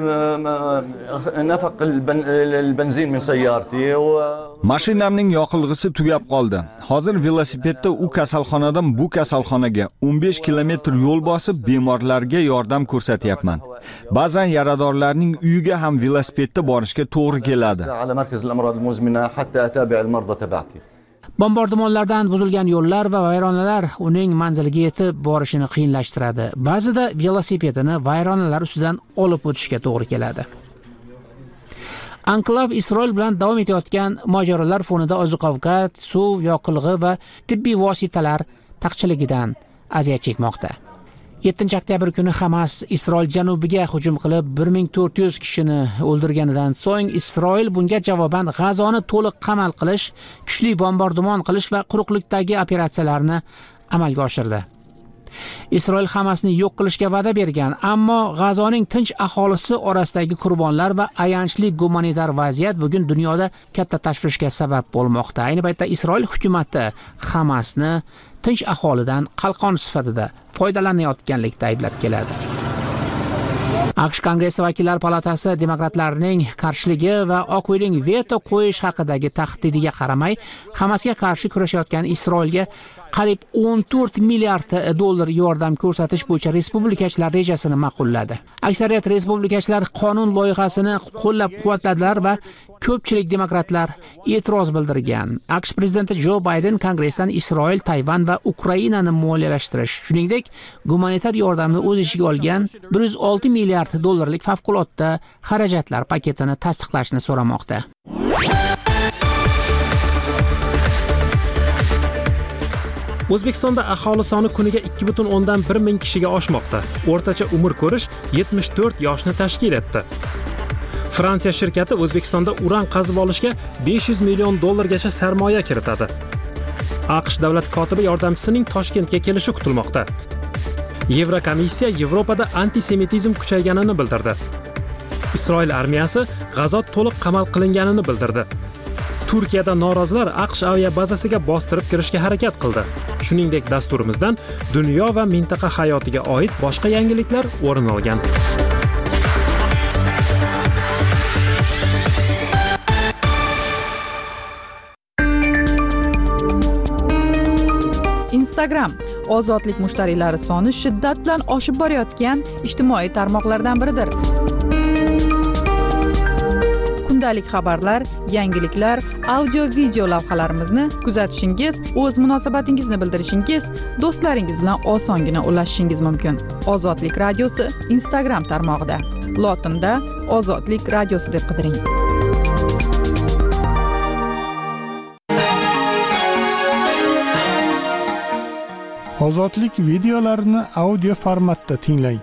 نفق البنزين من سيارتي Mashinamning yoqilg'isi tugab qoldi. Hozir velosipedda u kasalxonadan bu kasalxonaga o'n besh kilometr yo'l bosib bemorlarga yordam ko'rsatyapman. Ba'zan yaradorlarning uyiga ham velosipedda borishga to'g'ri keladi. Bombardimonlardan buzilgan yo'llar va vayronalar uning manziliga yetib borishini qiyinlashtiradi. Ba'zida velosipedini vayronalar ustidan olib o'tishga to'g'ri keladi. Anklav Isroil bilan davom etayotgan mojarolar fonida oziq-ovqat, suv, yoqilg'i va tibbiy vositalar taqchiligidan aziyat chekmoqda. yettinchi oktyabr kuni Hamas Isroil janubiga hujum qilib bir ming to'rt yuz kishini o'ldirganidan so'ng Isroil bunga javoban G'azoni to'liq qamal qilish, kuchli bombardimon qilish va quruqlikdagi operatsiyalarni amalga oshirdi. Isroil Hamasni yo'q qilishga va'da bergan, ammo G'azoning tinch aholisi orasidagi qurbonlar va ayanchli gumanitar vaziyat bugun dunyoda katta tashvishga sabab bo'lmoqda. Ayni paytda Isroil hukumatı Hamasni tinch aholidan qalqon sifatida foydalanayotganlikda ayblab keladi. AQSh Kongressi vakillar palatasi demokratlarning qarshiligi va Oq uyning veto qo'yish haqidagi tahdidiga qaramay Hamasga qarshi kurashayotgan Isroilga qariyb o'n to'rt milliard dollar yordam ko'rsatish bo'yicha respublikachilar rejasini ma'qulladi. Aksariyat respublikachilar qonun loyihasini qo'llab-quvvatladilar va ko'pchilik demokratlar e'tiroz bildirgan. AQSh prezidenti Jo Bayden Kongressdan Isroil, Tayvan va Ukrainani moliyalashtirish, shuningdek, gumanitar yordamni o'z ichiga olgan bir yuz olti milliard dollarlik favqulodda xarajatlar paketini tasdiqlashni so'ramoqda. O'zbekistonda aholi soni kuniga ikki butun o'ndan bir ming kishiga oshmoqda. O'rtacha umr ko'rish yetmish to'rt yoshni tashkil etdi. Fransiya shirkati O'zbekistonda uran qazib olishga besh yuz million dollargacha sarmoya kiritadi. AQSh davlat kotibi yordamchisining Toshkentga kelishi kutilmoqda. Yevrokomissiya Yevropada antisemitizm kuchayganini bildirdi. Isroil armiyasi G'azo to'liq qamal qilinganini bildirdi. Turkiyada norozilar AQSh aviabazasiga bostirib kirishga harakat qildi. Shuningdek, dasturimizdan dunyo va mintaqa hayotiga oid boshqa yangiliklar o'rin olgan. Instagram ozodlik mushtariylari soni shiddat bilan oshib borayotgan ijtimoiy tarmoqlardan biridir. Kundalik xabarlar, yangiliklar, audio video lavhalarimizni kuzatishingiz, o'z munosabatingizni bildirishingiz, do'stlaringiz bilan osongina ulashishingiz mumkin. Ozodlik radiosi Instagram tarmog'ida. Lotinda Ozodlik radiosi deb qidiring. Ozodlik videolarini audio formatda tinglang.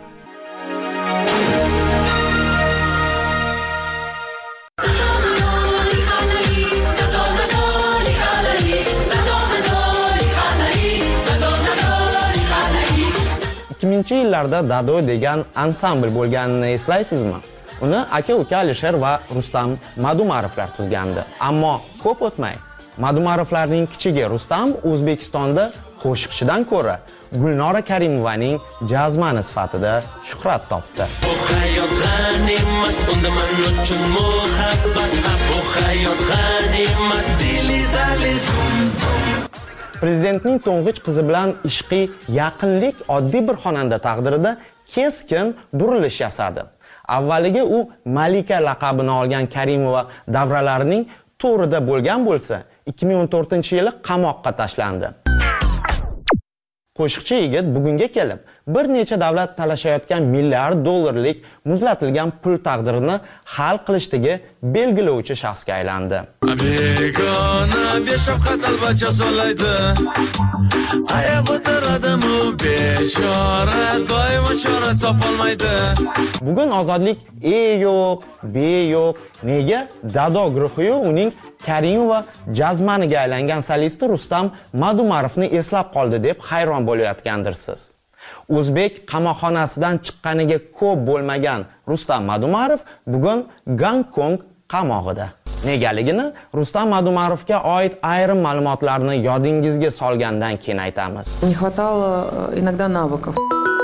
ikki mingchi yillarda Dado degan ansambl bo'lganini eslaysizmi? Uni aka-uka Alisher va Rustam Madumarovlar tuzgandi. Ammo ko'p o'tmay Madumarovlarning kichigi Rustam O'zbekistonda qo'shiqchidan ko'ra Gulnora Karimovaning jazmani sifatida shuhrat topdi. Bu hayot g'animat, unda men uchun muhabbat, bu hayot g'animat, dili dali dum dum. Prezidentning to'ng'ich qizi bilan ishqiy yaqinlik oddiy bir xonanda taqdirida keskin burilish yasadi. Avvaliga u Malika laqabini olgan Karimova davralarining to'rida bo'lgan bo'lsa, ikki ming o'n to'rtinchi yili qamoqqa tashlandi. Qo'shiqchi yigit bugunga kelib bir necha davlat talashayotgan milliard dollarlik muzlatilgan pul taqdirini hal qilishdagi belgilovchi shaxsga aylandi. Begona beshafqat albacha solaydi. Ayab o'tiradimu bechora, doimo chora topolmaydi. Bugun ozodlik e yo'q, be yo'q. Nega Dado guruhi uning Karimova jazmaniga aylangan solisti Rustam Madumarovni eslab qoldi deb hayron bo'layotgandirsiz. O'zbek qamoqxonasidan chiqqaniga ko'p bo'lmagan Rustam Madumarov bugun Gonkong qamog'ida. Negaligini Rustam Madumarovga oid ayrim ma'lumotlarni yodingizga solgandan keyin aytamiz. Не хватало иногда навыков.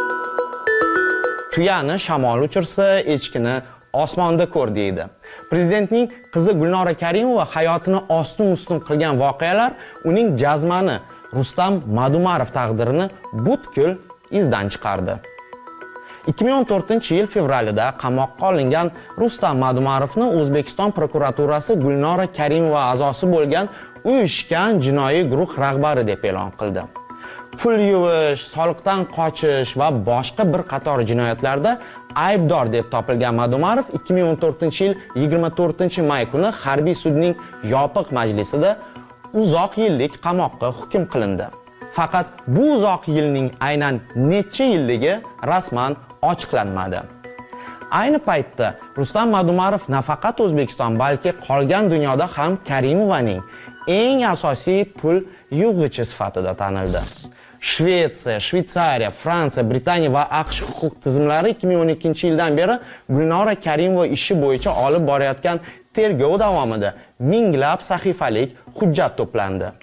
Tuyani shamol uchirsa, echkini osmonda ko'r deydi. Prezidentning qizi Gulnora Karimova hayotini ostin-ustun qilgan voqealar uning jazmani Rustam Madumarov taqdirini butkul izdan chiqardi. ikki ming o'n to'rtinchi yil fevralida qamoqqa olingan Rustam Madumarovni O'zbekiston prokuraturasi Gulnora Karimova a'zosi bo'lgan uyushgan jinoiy guruh rahbari deb e'lon qildi. Pul yuvish, soliqdan qochish va boshqa bir qator jinoyatlarda aybdor deb topilgan Madumarov ikki ming o'n to'rtinchi yil yigirma to'rtinchi may kuni harbiy sudning yopiq majlisida uzoq yillik qamoqqa hukm qilindi. Faqat bu uzoq yilning aynan necha yilligi rasman ochiqlanmadi. Ayni paytda Rustam Madumarov nafaqat O'zbekiston, balki qolgan dunyoda ham Karimovaning eng asosiy pul yug'ichi sifatida tanildi. Shvetsiya, Shvetsariya, Fransiya, Britaniya va AQSh huquq tizimlari ikki ming o'n ikkinchi yildan beri Gulnora Karimova ishi bo'yicha olib borayotgan tergov davomida minglab sahifalik hujjat to'plandi.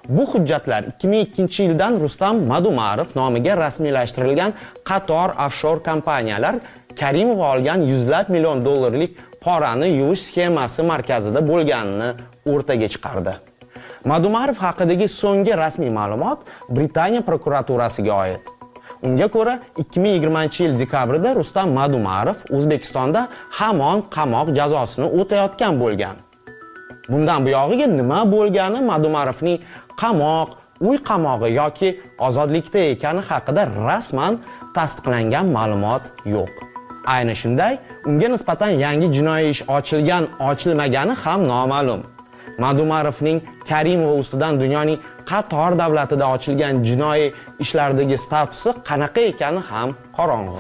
Bu hujjatlar ikki ming ikkinchi yildan Rustam Madumarov nomiga rasmiylashtirilgan qator offshor kompaniyalar Karimov olgan yuzlab million dollarlik porani yuvish sxemasi markazida bo'lganini o'rtaga chiqardi. Madumarov haqidagi so'nggi rasmiy ma'lumot Britaniya prokuraturasiga oid. Unga ko'ra, ikki ming yigirmanchi yil dekabrida Rustam Madumarov O'zbekistonda hamon qamoq jazosini o'tayotgan bo'lgan. Bundan buyog'iga nima bo'lgani Madumarovning qamoq, uy qamog'i yoki ozodlikda ekani haqida rasman tasdiqlangan ma'lumot yo'q. Ayni shunday, unga nisbatan yangi jinoiy ish ochilgan, ochilmagani ham noma'lum. Madumarovning Karimov ustidan dunyoning qator davlatida ochilgan jinoiy ishlardagi statusi qanaqa ekani ham qorong'u.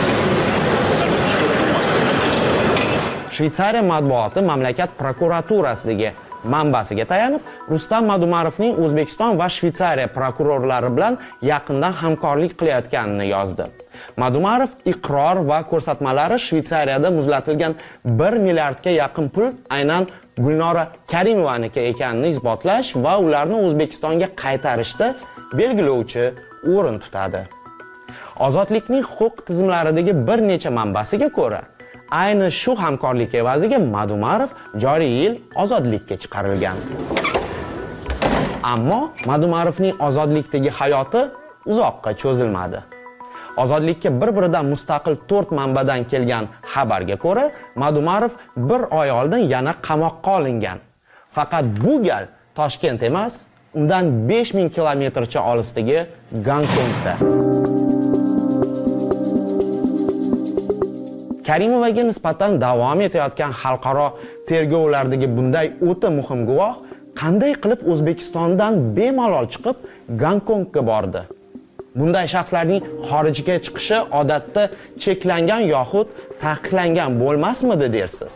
Shveysariya matbuoti mamlakat prokuraturasidagi manbasiga tayanib, Rustam Madumarovning O'zbekiston va Shveysariya prokurorlari bilan yaqindan hamkorlik qilayotganini yozdi. Madumarov iqror va ko'rsatmalari Shveysariyada muzlatilgan bir milliardga yaqin pul aynan Gulnora Karimovaniki ekanini isbotlash va ularni O'zbekistonga qaytarishda belgilovchi o'rin tutadi. Ozodlikning huquq tizimlaridagi bir necha manbasiga ko'ra, ayni shu hamkorlik evaziga Madumarov joriy yil ozodlikka chiqarilgan. Ammo Madumarovning ozodlikdagi hayoti uzoqqa cho'zilmadi. Ozodlikka bir-biridan mustaqil to'rt manbadan kelgan xabarga ko'ra, Madumarov bir oy oldin yana qamoqqa olingan. Faqat bu gal Toshkent emas, undan besh ming kilometrcha olisdagi Gonkongda. Karimovaga nisbatan davom etayotgan xalqaro tergovlardagi bunday o'ta muhim guvoh qanday qilib O'zbekistondan bemalol chiqib Gonkongga bordi? Bunday shaxslarning xorijga chiqishi odatda cheklangan yoxud taqiqlangan bo'lmasmidi dersiz?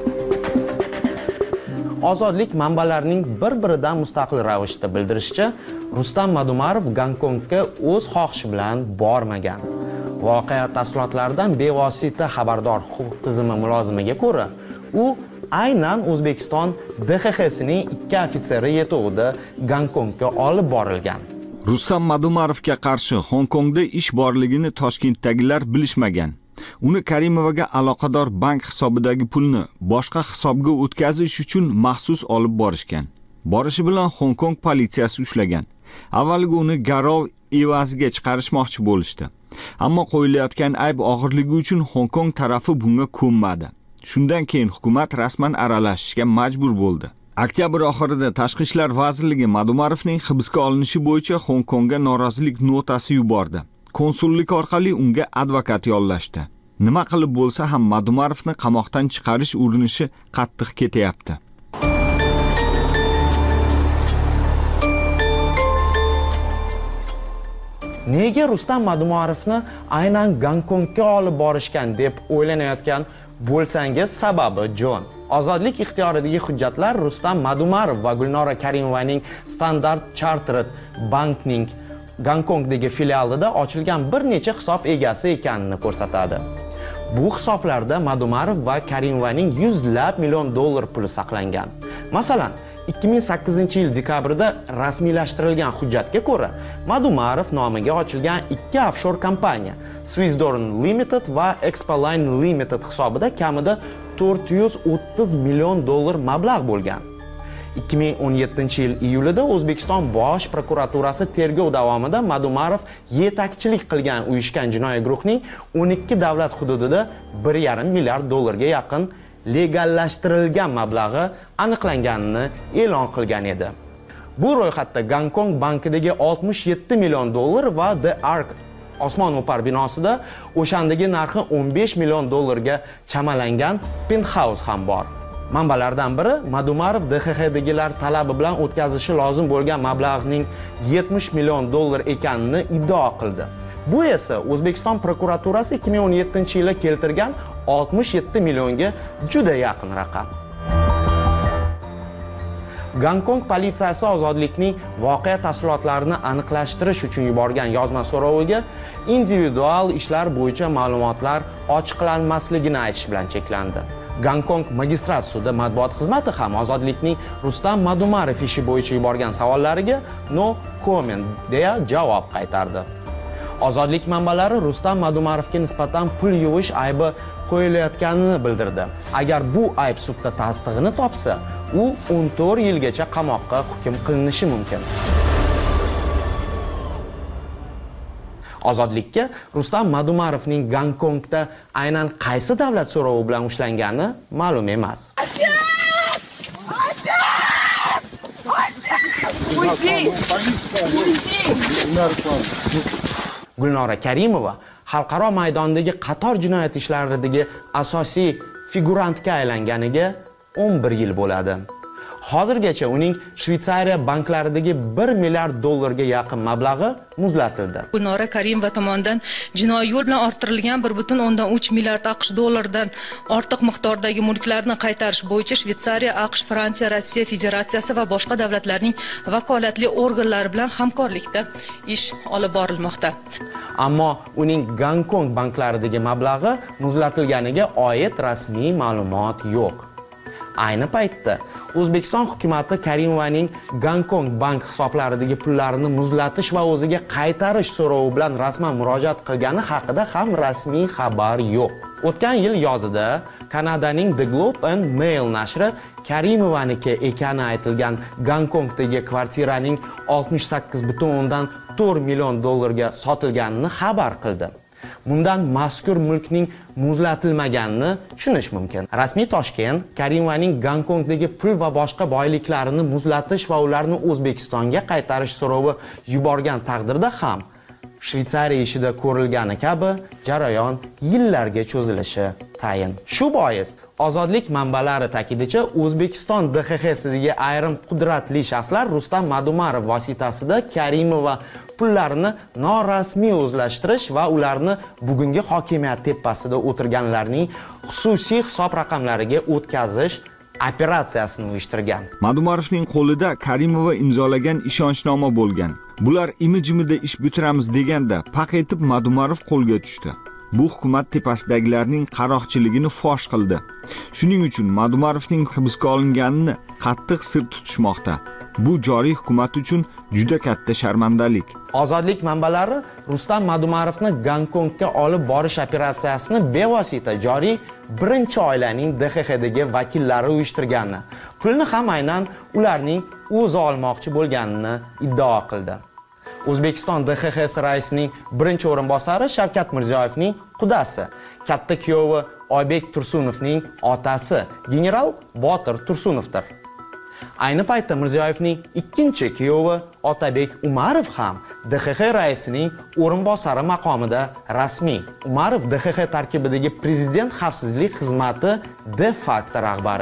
Ozodlik manbalarining bir-biridan mustaqil ravishda bildirishicha, Rustam Madumarov Gonkongga o'z xohishi bilan bormagan. Voqea tafsilotlaridan bevosita xabardor huquq tizimi mulozimiga ko'ra, u aynan O'zbekiston D X X'sining ikki ofitseri yetovida Gonkongga olib borilgan. Rustam Madumarovga qarshi Hong Kongda ish borligini Toshkentdagilar bilishmagan. Uni Karimovaga aloqador bank hisobidagi pulni boshqa hisobga o'tkazish uchun maxsus olib borishgan. Borishi bilan Hong Kong politsiyasi ushlagan. Avvaliga uni garov evaziga chiqarishmoqchi bo'lishdi. Ammo qo'yilayotgan ayb og'irligi uchun Hong Kong tarafi bunga ko'nmadi. Shundan keyin hukumat rasman aralashishga majbur bo'ldi. Oktyabr oxirida Tashqi ishlar vazirligi Madumarovning hibsga olinishi bo'yicha Hong Kongga norozilik notasi yubordi. Konsullik orqali unga advokat yollashdi. Nima qilib bo'lsa ham Madumarovni qamoqdan chiqarish urinishi qattiq ketyapti. Nega Rustam Madumarovni aynan Gonkongga olib borishgan deb o'ylanayotgan bo'lsangiz, sababi Jon. Ozodlik ixtiyoridagi hujjatlar Rustam Madumarov va Gulnora Karimovaning Standard Chartered Bankning Gonkongdagi filialida ochilgan bir necha hisob egasi ekanini ko'rsatadi. Bu hisoblarda Madumarov va Karimovaning yuzlab million dollar puli saqlangan. Masalan, ikki ming sakkizinchi yil dekabrida rasmiylashtirilgan hujjatga ko'ra, Madumarov nomiga ochilgan ikki offshore kompaniya, Swissdorn Limited va Expoline Limited hisobida kamida to'rt yuz o'ttiz million dollar mablag' bo'lgan. ikki ming o'n yettinchi yil iyulida O'zbekiston Bosh prokuraturasi tergov davomida Madumarov yetakchilik qilgan uyushgan jinoiy guruhning o'n ikki davlat hududida bir yarim milliard dollarga yaqin legallashtirilgan mablag'i aniqlanganini e'lon qilgan edi. Bu ro'yxatda Gonkong bankidagi oltmish yetti million dollar va The Ark Osmon o'par binosida o'shandagi narxi o'n besh million dollarga chamalangan penthouse ham bor. Manbalardan biri Madumarov D X X'dagilar talabi bilan o'tkazishi lozim bo'lgan mablag'ning yetmish million dollar ekanini iddao qildi. Bu esa O'zbekiston prokuraturasi ikki ming o'n yettinchi yilda keltirgan oltmish yetti millionga juda yaqin raqam. Gonkong politsiyasi ozodlikning voqea tafsilotlarini aniqlashtirish uchun yuborgan yozma so'roviga individual ishlar bo'yicha ma'lumotlar ochiqlanmasligini aytish bilan cheklandi. Gonkong magistrat sudi matbuot xizmati ham Ozodlikning Rustam Madumarov ishi bo'yicha yuborgan savollariga no comment deya javob qaytardi. Ozodlik manbalari Rustam Madumarovga nisbatan pul yuvish aybi qo'yilayotganini bildirdi. Agar bu ayb sudda tasdig'ini topsa, u o'n to'rt yilgacha qamoqqa hukm qilinishi mumkin. Ozodlikka Rustam Madumarovning Gonkongda aynan qaysi davlat so'rovi bilan ushlangani ma'lum emas. Gulnora Karimova xalqaro maydondagi qator jinoyat ishlaridagi asosiy figurantga aylanganiga o'n bir yil bo'ladi. Hozirgacha uning Shveysariya banklaridagi bir milliard dollarga yaqin mablag'i muzlatildi. Gulnora Karimova tomonidan jinoiy yo'l bilan orttirilgan bir butun o'ndan uch milliard AQSh dollaridan ortiq miqdordagi mulklarni qaytarish bo'yicha Shveysariya, AQSh, Fransiya, Rossiya Federatsiyasi va boshqa davlatlarning vakolatli organlari bilan hamkorlikda ish olib borilmoqda. Ammo uning Gonkong banklaridagi mablag'i muzlatilganiga oid rasmiy ma'lumot yo'q. Ayni paytda O'zbekiston hukumatı Karimovaning Gonkong bank hisoblaridagi pullarini muzlatish va o'ziga qaytarish so'rovi bilan rasman murojaat qilgani haqida ham rasmiy xabar yo'q. O'tgan yil yozida Kanadaning The Globe and Mail nashri Karimovaniki ekani aytilgan Gonkongdagi kvartiraning oltmish sakkiz butun o'ndan to'rt million dollarga sotilganini xabar qildi. Bundan mazkur mulkning muzlatilmaganini tushunish mumkin. Rasmiy Toshkent Karimovaning Gonkongdagi pul va boshqa boyliklarini muzlatish va ularni O'zbekistonga qaytarish so'rovi yuborgan taqdirda ham Shveysariya ishida ko'rilgani kabi jarayon yillarga cho'zilishi tayin. Shu bois Ozodlik manbalari ta'kidicha O'zbekiston D X X'idagi ayrim qudratli shaxslar Rustam Madumarov vositasida Karimova pullarini norasmiy o'zlashtirish va ularni bugungi hokimiyat tepasida o'tirganlarning xususiy hisob raqamlariga o'tkazish operatsiyasini uyushtirgan. Madumarovning qo'lida Karimova imzolagan ishonchnoma bo'lgan. Bular imi-jimida ish bitiramiz deganda paq etib Madumarov qo'lga tushdi. Bu hukumat tepasidagilarning qaroqchiligini fosh qildi. Shuning uchun Madumarovning hibsga olinganini qattiq sir tutishmoqda. Bu joriy hukumat uchun juda katta sharmandalik. Ozodlik manbalari Rustam Madumarovni Gonkongga olib borish operatsiyasini bevosita joriy birinchi oilaning D X X'dagi vakillari uyushtirganini, pulni ham aynan ularning o'zi olmoqchi bo'lganini iddao qildi. O'zbekiston D X X raisining birinchi o'rinbosari Shavkat Mirziyoyevning qudasi, katta kuyovi Oybek Tursunovning otasi general Botir Tursunovdir. Ayni paytda Mirziyoyevning ikkinchi kuyovi Otabek Umarov ham D X X raisining o'rinbosari maqomida rasmiy. Umarov D X X tarkibidagi Prezident xavfsizlik xizmati de facto rahbari.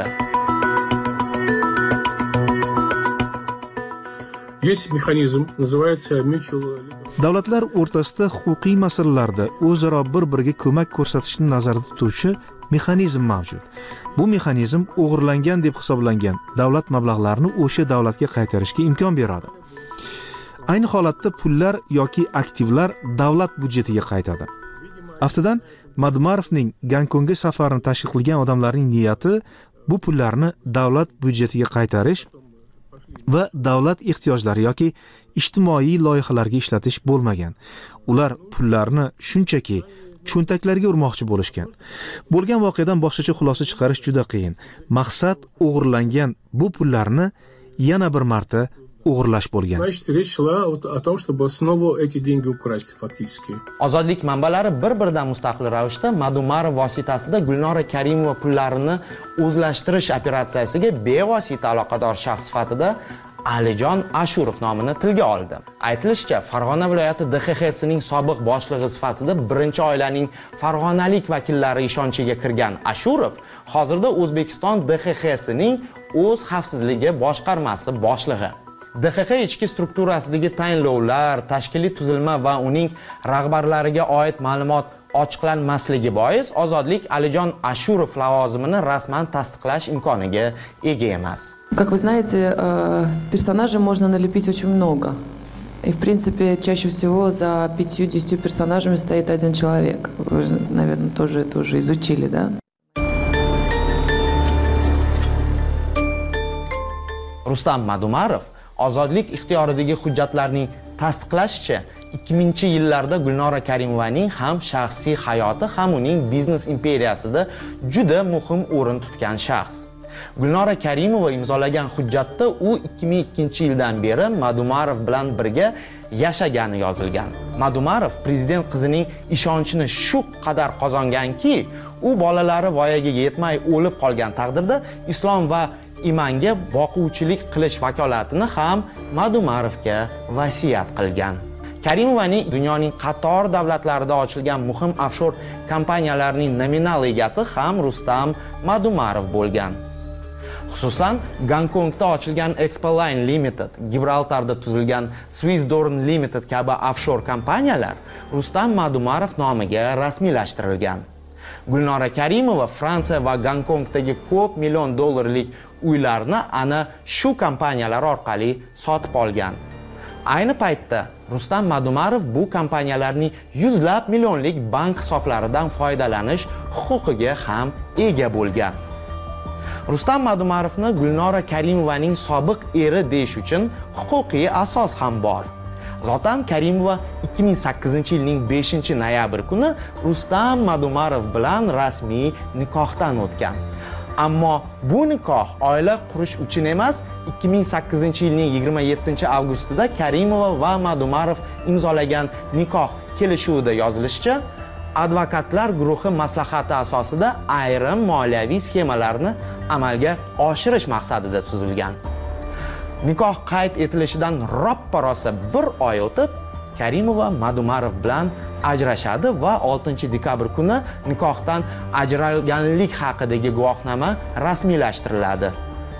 Есть механизм, называется mutual. Davlatlar o'rtasida huquqiy masalalarda o'zaro bir-biriga ko'mak ko'rsatishni nazarda tutuvchi mexanizm mavjud. Bu mexanizm o'g'irlangan deb hisoblangan davlat mablag'larini o'sha davlatga qaytarishga imkon beradi. Ayni holatda pullar yoki aktivlar davlat budjetiga qaytadi. Aftidan Madumarovning Gonkongga safarini tashkil qilgan odamlarning niyati bu pullarni davlat budjetiga qaytarish va davlat ehtiyojlari yoki ijtimoiy loyihalarga ishlatish bo'lmagan. Ular pullarni shunchaki cho'ntaklarga urmoqchi bo'lishgan. Bo'lgan voqeadan boshqacha xulosa chiqarish juda qiyin. Maqsad o'g'irlangan bu pullarni yana bir marta o'g'irlash bo'lgan. Ozodlik manbalari bir-biridan mustaqil ravishda Madumarov vositasida Gulnora Karimova pullarini o'zlashtirish operatsiyasiga bevosita aloqador shaxs sifatida Alijon Ashurov nomini tilga oldi. Aytilishicha, Farg'ona viloyati D X X'ning sobiq boshlig'i sifatida birinchi oilaning farg'onalik vakillari ishonchiga kirgan Ashurov hozirda O'zbekiston D X X'ning o'z xavfsizligi boshqarmasi boshlig'i. D X X ichki strukturasidagi tayinlovlar, tashkiliy tuzilma va uning rahbarlariga oid ma'lumot ochiqlanmasligi bois Ozodlik Alijon Ashurov lavozimini rasman tasdiqlash imkoniga ega emas. Как вы знаете, персонажей можно налепить очень много. И, в принципе, чаще всего за пятью-десятью персонажами стоит один человек. Вы, наверное, тоже это уже изучили, да? Rustam Madumarov ozodlik ixtiyoridagi hujjatlarning tasdiqlashicha ikki mingchi yillarda Gulnora Karimovaning ham shaxsiy hayoti, ham uning biznes imperiyasida juda muhim o'rin tutgan shaxs. Gulnora Karimova imzolagan hujjatda u ikki ming ikkinchi yildan beri Madumarov bilan birga yashagani yozilgan. Madumarov prezident qizining ishonchini shu qadar qozonganki, u bolalari voyaga yetmay o'lib qolgan taqdirda islom va imonga boquvchilik qilish vakolatini ham Madumarovga vasiyat qilgan. Karimovaning dunyoning qator davlatlarida ochilgan muhim offshor kompaniyalarining nominal egasi ham Rustam Madumarov bo'lgan. Xususan, Gonkongda ochilgan Expoline Limited, Gibraltarda tuzilgan Swissdorn Limited kabi offshor kompaniyalar Rustam Madumarov nomiga rasmiylashtirilgan. Gulnora Karimova Fransiya va Gonkongdagi ko'p million dollarlik uylarni ana shu kompaniyalar orqali sotib olgan. Ayni paytda Rustam Madumarov bu kompaniyalarning yuzlab millionlik bank hisoblaridan foydalanish huquqiga ham ega bo'lgan. Rustam Madumarovni Gulnora Karimovaning sobiq eri deyish uchun huquqiy asos ham bor. Zotan Karimova ikki ming sakkizinchi yilning beshinchi noyabr kuni Rustam Madumarov bilan rasmiy nikohdan o'tgan. Ammo bu nikoh oila qurish uchun emas, ikki ming sakkizinchi yilning yigirma yettinchi avgustida Karimova va Madumarov imzolagan nikoh kelishuvida yozilishicha, advokatlar guruhi maslahati asosida ayrim moliyaviy sxemalarni amalga oshirish maqsadida tuzilgan. Nikoh qayd etilishidan roppa-rosa bir oy o'tib, Karimova Madumarov bilan ajrashadi va oltinchi dekabr kuni nikohdan ajralganlik haqidagi guvohnoma rasmiylashtiriladi.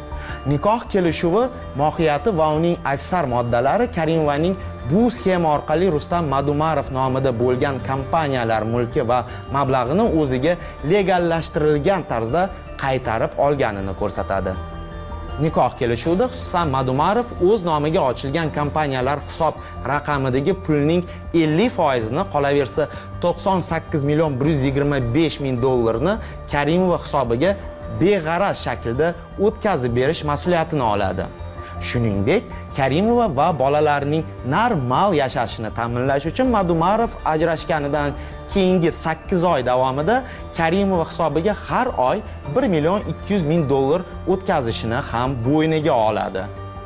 Nikoh kelishuvi mohiyati va uning aksar moddalari Karimovaning bu sxema orqali Rustam Madumarov nomida bo'lgan kompaniyalar mulki va mablag'ini o'ziga legallashtirilgan tarzda qaytarib olganini ko'rsatadi. Nikoh kelishuvida xususan Madumarov o'z nomiga ochilgan kompaniyalar hisob raqamidagi pulning ellik foizini, qolaversa to'qson sakkiz million bir yuz yigirma besh ming dollarni Karimova hisobiga beg'araz shaklda o'tkazib berish mas'uliyatini oladi. Shuningdek, Karimova va bolalarining normal yashashini ta'minlash uchun Madumarov ajrashganidan keyingi sakkiz oy davomida Karimova hisobiga har oy bir million ikki yuz ming dollar o'tkazishini ham bo'yniga oladi.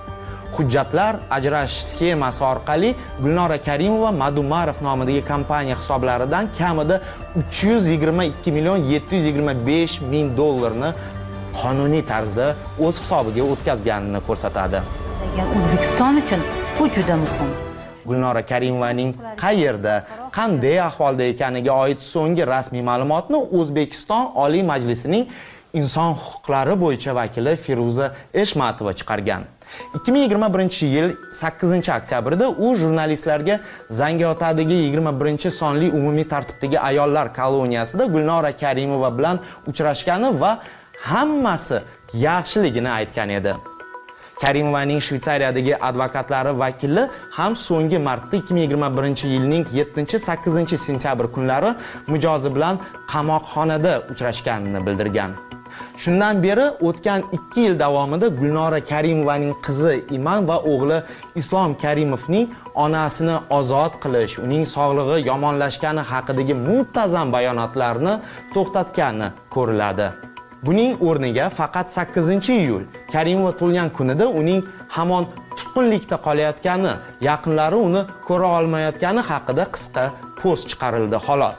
Hujjatlar ajrash sxemasi orqali Gulnora Karimova Madumarov nomidagi kompaniya hisoblaridan kamida uch yuz yigirma ikki million yetti yuz yigirma besh ming dollarni qonuniy tarzda o'z hisobiga o'tkazganini ko'rsatadi. O'zbekiston uchun bu juda muhim. Gulnora Karimovaning qayerda, qanday ahvolda ekaniga oid so'nggi rasmiy ma'lumotni O'zbekiston Oliy Majlisining Inson huquqlari bo'yicha vakili Feruza Eshmatova chiqargan. ikki ming yigirma birinchi yil sakkizinchi oktyabrda u jurnalistlarga Zangiotadagi yigirma birinchi sonli umumiy tartibdagi ayollar koloniyasida Gulnora Karimova bilan uchrashgani va hammasi yaxshiligini aytgan edi. Karimovaning Shveysariyadagi advokatlari vakili ham so'nggi marta ikki ming yigirma birinchi yilning yettinchi sakkizinchi sentyabr kunlari mijozi bilan qamoqxonada uchrashganini bildirgan. Shundan beri o'tgan ikki yil davomida Gulnora Karimovaning qizi Iman va o'g'li Islom Karimovning onasini ozod qilish, uning sog'lig'i yomonlashgani haqidagi muntazam bayonotlarni to'xtatgani ko'riladi. Buning o'rniga faqat sakkizinchi iyul Karimova tug'ilgan kunida uning hamon tutqunlikda qolayotgani, yaqinlari uni ko'ra olmayotgani haqida qisqa post chiqarildi xolos.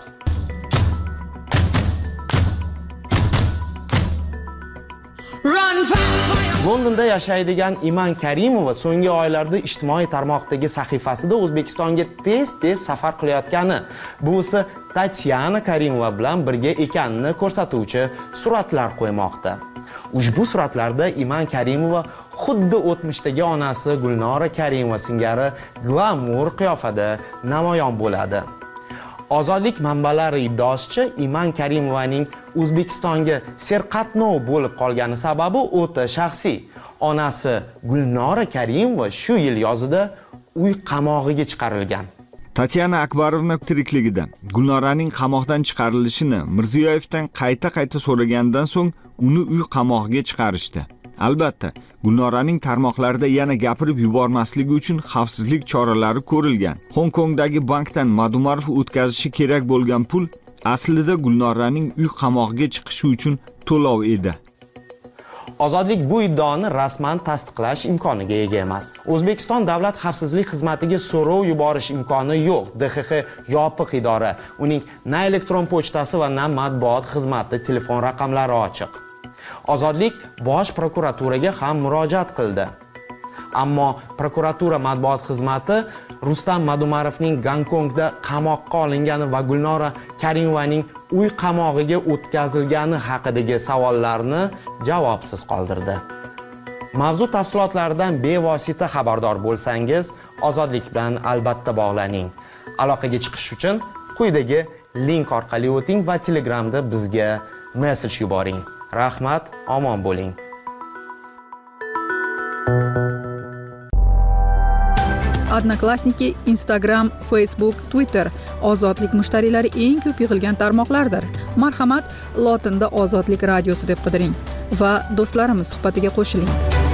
Londonda yashaydigan Iman Karimova so'nggi oylarda ijtimoiy tarmoqdagi sahifasida O'zbekistonga tez-tez safar qilayotgani, buvisi Tatyana Karimova bilan birga ekanini ko'rsatuvchi suratlar qo'ymoqda. Ushbu suratlarda Iman Karimova xuddi o'tmishdagi onasi Gulnora Karimova singari glamur qiyofada namoyon bo'ladi. Ozodlik manbalari iddaosicha Iman Karimovaning O'zbekistonga serqatnov bo'lib qolgani sababi o'ta shaxsiy. Onasi Gulnora Karimova shu yil yozida uy qamog'iga chiqarilgan. Tatyana Akbarovna tirikligida Gulnoraning qamoqdan chiqarilishini Mirziyoyevdan qayta-qayta so'ragandan so'ng uni uy qamog'iga chiqarishdi. Albatta, Gulnoraning tarmoqlarda yana gapirib yubormasligi uchun xavfsizlik choralari ko'rilgan. Hong Kongdagi bankdan Madumarov o'tkazishi kerak bo'lgan pul aslida Gulnoraning uy qamog'iga chiqishi uchun to'lov edi. Ozodlik bu iddaoni rasman tasdiqlash imkoniga ega emas. O'zbekiston Davlat xavfsizlik xizmatiga so'rov yuborish imkoni yo'q. D X X yopiq idora. Uning na elektron pochtasi va na matbuot xizmati telefon raqamlari ochiq. Ozodlik Bosh prokuraturaga ham murojaat qildi. Ammo prokuratura matbuot xizmati Rustam Madumarovning Gonkongda qamoqqa olingani va Gulnora Karimovaning uy qamog'iga o'tkazilgani haqidagi savollarni javobsiz qoldirdi. Mavzu tafsilotlaridan bevosita xabardor bo'lsangiz, Ozodlik bilan albatta bog'laning. Aloqaga chiqish uchun quyidagi link orqali o'ting va Telegramda bizga mesej yuboring. Rahmat, omon bo'ling. Odnoklassniki, Instagram, Facebook, Twitter ozodlik mushtariylari eng ko'p yig'ilgan tarmoqlardir. Marhamat, lotinda Ozodlik radiosi deb qidiring va do'stlarimiz suhbatiga qo'shiling.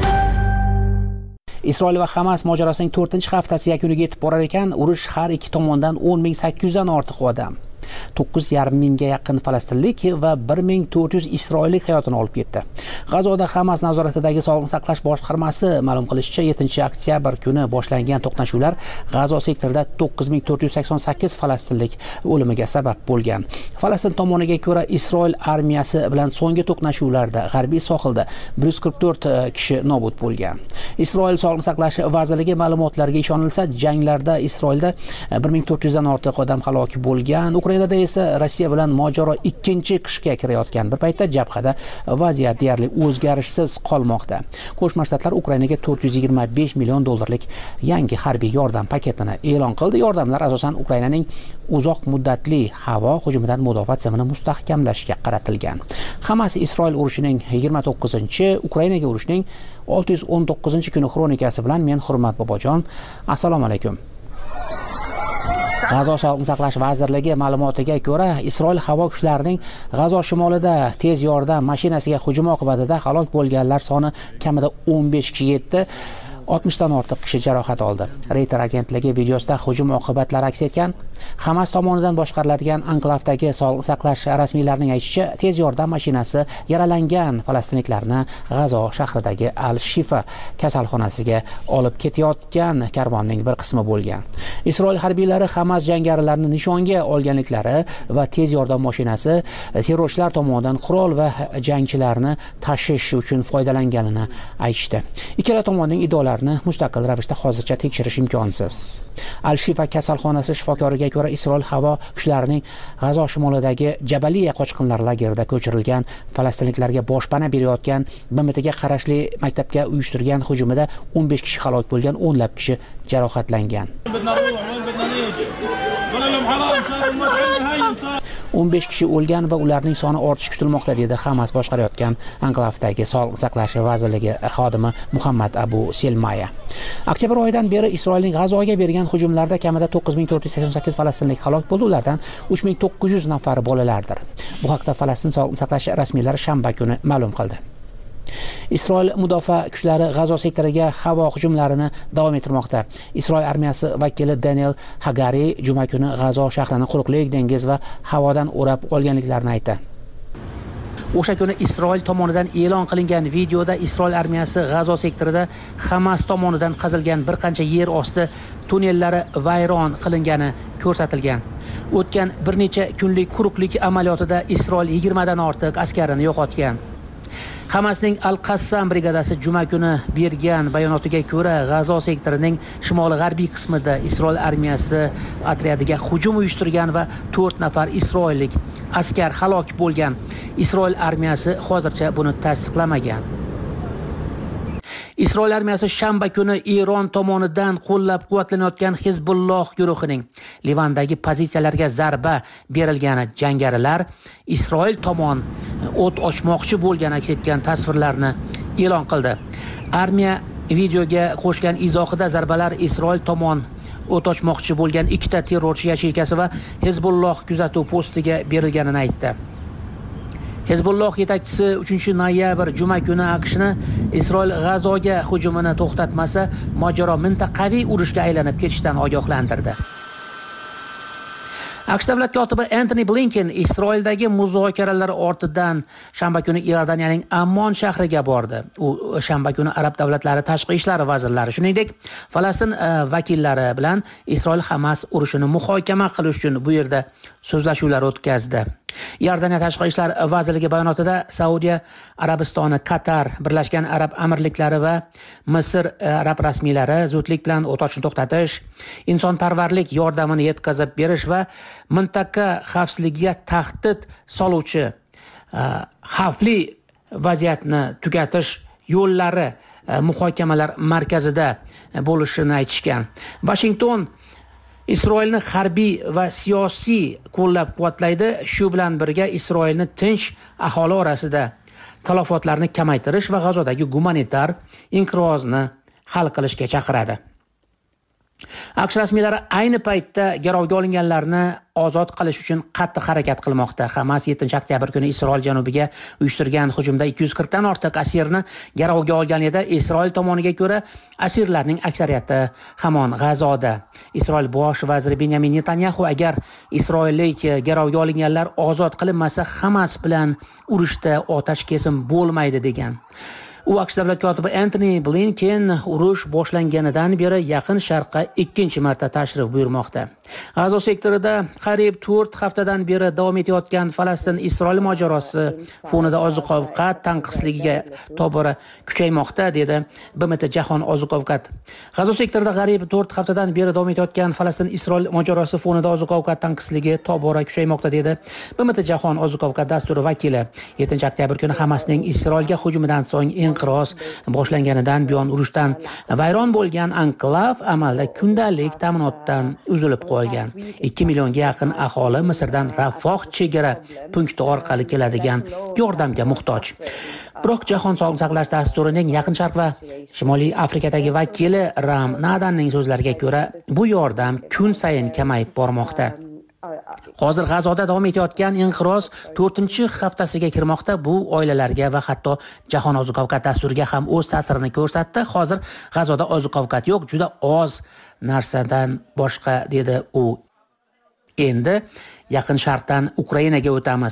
Isroil va Hamas mojarosining to'rtinchi haftasi yakuniga yetib borar ekan, urush har ikki tomondan o'n ming sakkiz yuz dan ortiq odam, to'qqiz yarim mingga yaqin falastinlik va bir ming to'rt yuz isroillik hayotini olib ketdi. G'azoda Hamas nazoratidagi sog'liqni saqlash boshqarmasi ma'lum qilishicha, yettinchi oktyabr kuni boshlangan to'qnashuvlar G'azo sektorida to'qqiz ming to'rt yuz sakson sakkiz falastinlik o'limiga sabab bo'lgan. Falastin tomoniga ko'ra, Isroil armiyasi bilan so'nggi to'qnashuvlarda g'arbiy sohilda bir yuz qirq to'rt kishi nobud bo'lgan. Isroil sog'liqni saqlash vazirligi ma'lumotlariga ishonilsa, janglarda Isroilda bir ming to'rt yuz dan ortiq odam halok bo'lgan. Ukrainada esa Rossiya bilan mojaro ikkinchi qishga kirayotgan bir paytda jabhada vaziyat deyarli o'zgarishsiz qolmoqda. Qo'shma Shtatlar Ukrainaga to'rt yuz yigirma besh million dollarlik yangi harbiy yordam paketini e'lon qildi. Yordamlar asosan Ukrainaning uzoq muddatli havo hujumidan mudofaa tizimini mustahkamlashga qaratilgan. Hamas Isroil urushining yigirma to'qqizinchi, Ukrainaga urushining olti yuz o'n to'qqizinchi kuni xronikasi bilan men Hurmat Bobojon. Assalomu alaykum. G'azo sog'liqni saqlash vazirligi ma'lumotiga ko'ra, Isroil havo kuchlarining G'azo shimolida tez yordam mashinasiga hujum oqibatida halok bo'lganlar soni kamida o'n besh kishiga yetdi. oltmish dan ortiq kishi jarohat oldi. Reuters agentligi videosida hujum oqibatlari aks etgan. Hamas tomonidan boshqariladigan anklavdagi sog'liqni saqlash rasmiylarining aytishicha, tez yordam mashinasi yaralangan falastinliklarni G'azo shahridagi Al-Shifa kasalxonasiga olib ketayotgan karvonning bir qismi bo'lgan. Isroil harbiylari Hamas jangarilarini nishonga olganliklari va tez yordam mashinasi terrorchilar tomonidan qurol va jangchilarni tashish uchun foydalanganini aytishdi. Ikkala tomonning idoralari mustaqil ravishda hozircha tekshirish imkonsiz. Al-Shifa kasalxonasi shifokoriga ko'ra, Isroil havo kuchlarining G'azo shimolidagi Jabaliya qochqinlar lagerida ko'chirilgan falastinliklarga boshpana berayotgan B M Tga qarashli maktabga uyushtirgan hujumida o'n besh kishi halok bo'lgan, o'nlab kishi jarohatlangan. o'n besh kishi o'lgan va ularning soni ortishi kutilmoqda, dedi Hamas boshqarayotgan anklavdagi sog'liqni saqlash vazirligi xodimi Muhammad Abu Selmaya. Oktyabr oyidan beri Isroilning G'azoga bergan hujumlarda kamida to'qqiz ming to'rt yuz sakson sakkiz falastinlik halok bo'ldi, ulardan uch ming to'qqiz yuz nafari bolalardir. Bu haqda Falastin sog'liqni saqlash rasmiylari shanba kuni ma'lum qildi. Isroil mudofaa kuchlari G'azo sektoriga havo hujumlarini davom ettirmoqda. Isroil armiyasi vakili Daniel Hagari juma kuni G'azo shahrini quruqlik, dengiz va havodan o'rab olganliklarini aytdi. O'sha kuni Isroil tomonidan e'lon qilingan videoda Isroil armiyasi G'azo sektorida Hamas tomonidan qazilgan bir qancha yer osti tunnellari vayron qilingani ko'rsatilgan. O'tgan bir necha kunlik quruqlik amaliyotida Isroil yigirma dan ortiq askarini yo'qotgan. Hamasning Al-Qassam brigadasi juma kuni bergan bayonotiga ko'ra, G'azo sektorining shimoli-g'arbiy qismida Isroil armiyasi otryadiga hujum uyushtirgan va to'rt nafar isroillik askar halok bo'lgan. Isroil armiyasi hozircha buni tasdiqlamagan. Isroil armiyasi shanba kuni Eron tomonidan qo'llab-quvvatlanayotgan Hizbulloh guruhining Livandagi pozitsiyalariga zarba berilgani jangarilar Isroil tomon o't ochmoqchi bo'lgan aks etgan tasvirlarni e'lon qildi. Armiya videoga qo'shgan izohida zarbalar Isroil tomon o't ochmoqchi bo'lgan ikkita terrorchi yacheykasi va Hizbulloh kuzatuv postiga berilganini aytdi. Hezbolloh yetakchisi uchinchi noyabr juma kuni AQShni Isroil G'azoga hujumini to'xtatmasa, mojaro mintaqaviy urushga aylanib ketishidan ogohlantirdi. AQSh davlat kotibi Antony Blinken Isroildagi muzokaralar ortidan shanba kuni Iordaniyaning Ammon shahriga bordi. U shanba kuni arab davlatlari tashqi ishlar vazirlari, shuningdek, Falastin vakillari bilan Isroil Hamas urushini muhokama qilish uchun bu yerda so'zlashuvlar o'tkazdi. Iordaniya tashqi ishlar vazirligi bayonotida Saudiya Arabistoni, Qatar, Birlashgan Arab Amirliklari va Misr arab rasmiylari zudlik bilan o't ochishni to'xtatish, insonparvarlik yordamini yetkazib berish va mintaqa xavfsizligiga tahdid soluvchi xavfli vaziyatni tugatish yo'llari muhokamalar markazida bo'lishini aytishgan. Washington Isroilni harbiy va siyosiy qo'llab-quvvatlaydi. Shu bilan birga Isroilni tinch aholi orasida talafotlarni kamaytirish va G'azodagi gumanitar inqirozni hal qilishga chaqiradi. AQSh rasmiylari ayni paytda garovga olinganlarni ozod qilish uchun qattiq harakat qilmoqda. Hamas yettinchi oktyabr kuni Isroil janubiga uyushtirgan hujumda ikki yuz qirq dan ortiq asirni garovga olgan edi. Isroil tomoniga ko'ra, asirlarning aksariyati hamon G'azoda. Isroil bosh vaziri Benyamin Netanyahu agar isroillik garovga olinganlar ozod qilinmasa, Hamas bilan urushda otash kesim bo'lmaydi degan. U AQSh davlat kotibi Antony Blinken urush boshlanganidan beri Yaqin Sharqqa ikkinchi marta tashrif buyurmoqda. G'azo sektorida qariyb to'rt haftadan beri davom etayotgan Falastin-Isroil mojarosi fonida oziq-ovqat tanqisligiga tobora kuchaymoqda, dedi B M T Jahon oziq-ovqat. G'azo sektorida qariyb to'rt haftadan beri davom etayotgan Falastin-Isroil mojarosi fonida oziq-ovqat tanqisligi tobora kuchaymoqda, dedi B M T Jahon oziq-ovqat dasturi vakili. yettinchi oktyabr kuni Hamasning Isroilga hujumidan so'ng inqiroz boshlanganidan buyon urushdan vayron bo'lgan anklav amalda kundalik ta'minotdan uzilib qo'ygan. ikki millionga yaqin aholi Misrdan Rafoh chegara punkti orqali keladigan yordamga muhtoj. Biroq Jahon sog'liqni saqlash dasturining Yaqin Sharq va Shimoliy Afrikadagi vakili Ram Nadanning so'zlariga ko'ra, bu yordam kun sayin kamayib bormoqda. Hozir G'azoda davom etayotgan inqiroz to'rtinchi haftasiga kirmoqda. Bu oilalarga va hatto Jahon oziq-ovqat dasturiga ham o'z ta'sirini ko'rsatdi. Hozir G'azoda oziq-ovqat yo'q, juda oz narsadan boshqa, dedi u. Endi Yaqin Sharqdan Ukrainaga o'tamiz.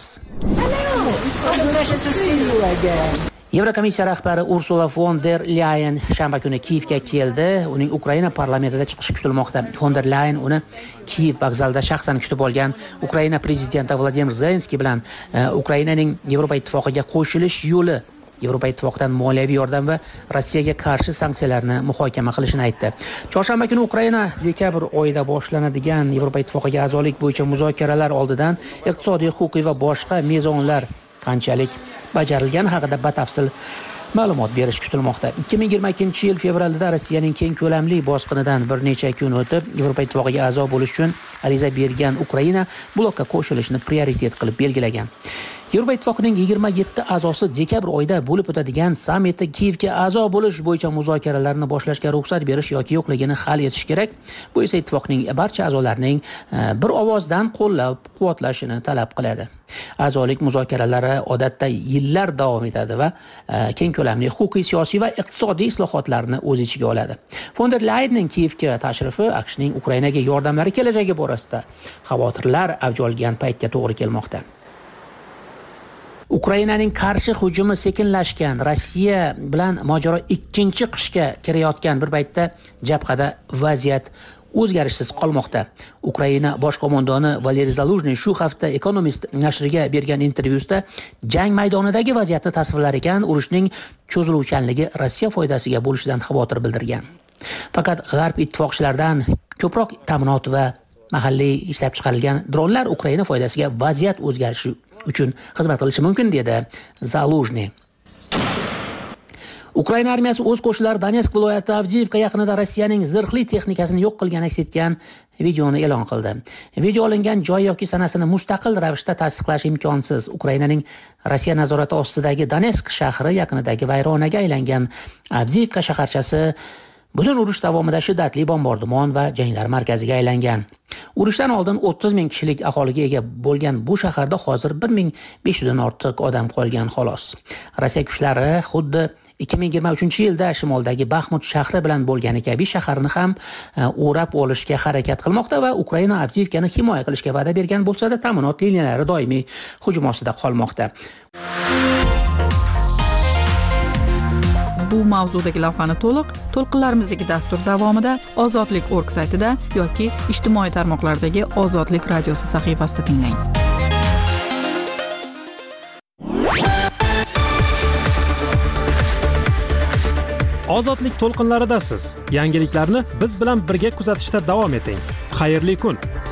Yevrokomissiya rahbari Ursula von der Leyen shanba kuni Kiyevga keldi. Uning Ukraina parlamentida chiqishi kutilmoqda. Von der Leyen uni Kiyev vokzalida shaxsan kutib olgan. Ukraina prezidenti Vladimir Zelenskiy bilan Ukrainaning Yevropa ittifoqiga qo'shilish yo'li, Yevropa ittifoqidan moliyaviy yordam va Rossiyaga qarshi sanksiyalarni muhokama qilishini aytdi. Chorshanba kuni Ukraina dekabr oyida boshlanadigan Yevropa ittifoqiga a'zolik bo'yicha muzokaralar oldidan iqtisodiy, huquqiy va boshqa mezonlar qanchalik bajarilgani haqida batafsil ma'lumot berish kutilmoqda. ikki ming yigirma ikkinchi yil fevralida Rossiyaning keng ko'lamli bosqinidan bir necha kun o'tib Yevropa ittifoqiga a'zo bo'lish uchun ariza bergan Ukraina blokka qo'shilishni prioritet qilib belgilagan. Yevropa ittifoqining yigirma yetti a'zosi dekabr oyida bo'lib o'tadigan sammitda Kiyevga a'zo bo'lish bo'yicha muzokaralarni boshlashga ruxsat berish yoki yo'qligini hal etish kerak. Bu esa ittifoqning barcha a'zolarining bir ovozdan qo'llab-quvvatlashini talab qiladi. A'zolik muzokaralari odatda yillar davom etadi va keng ko'lamli huquqiy, siyosiy va iqtisodiy islohotlarni o'z ichiga oladi. Von der Leyenning Kiyevga tashrifi AQShning Ukrainaga yordamlari kelajagi borasida xavotirlar avj olgan paytga to'g'ri kelmoqda. Ukrainaning qarshi hujumi sekinlashgan, Rossiya bilan mojaro ikkinchi qishga kirayotgan bir paytda jabhada vaziyat o'zgarishsiz qolmoqda. Ukraina bosh qo'mondoni Valeriy Zaluzhniy shu hafta Economist nashriga bergan intervyusida jang maydonidagi vaziyatni tasvirlar ekan, urushning cho'ziluvchanligi Rossiya foydasiga bo'lishidan xavotir bildirgan. Faqat G'arb ittifoqchilaridan ko'proq ta'minot va mahalliy ishlab chiqarilgan dronlar Ukraina foydasiga vaziyat o'zgarishi uchun xizmat qilishi mumkin, dedi Zaluzhniy. Ukraina armiyasi o'z qo'shinlari Donetsk viloyati Avdiivka yaqinida Rossiyaning zirhli texnikasini yo'q qilgan aks etgan videoni e'lon qildi. Video olingan joy yoki sanasini mustaqil ravishda tasdiqlash imkonsiz. Ukrainaning Rossiya nazorati ostidagi Donetsk shahri yaqinidagi vayronaga aylangan Avdiivka shaharchasi Butun urush davomida shiddatli bombardimon va janglar markaziga aylangan. Urushdan oldin o'ttiz ming kishilik aholiga ega bo'lgan bu shaharda hozir bir ming besh yuzdan ortiq odam qolgan xolos. Rossiya kuchlari xuddi ikki ming yigirma uchinchi yilda shimoldagi Baxmut shahri bilan bo'lgani kabi shaharni ham o'rab olishga harakat qilmoqda va Ukraina Avdiivkani himoya qilishga va'da bergan bo'lsa-da, ta'minot liniyalari doimiy hujum ostida qolmoqda. Bu mavzudagi lavhani to'liq to'lqinlarimizdagi dastur davomida Ozodlik nokta org saytida yoki ijtimoiy tarmoqlardagi Ozodlik radiosi sahifasida tinglang. Ozodlik to'lqinlaridasiz. Yangiliklarni biz bilan birga kuzatishda davom eting. Xayrli kun.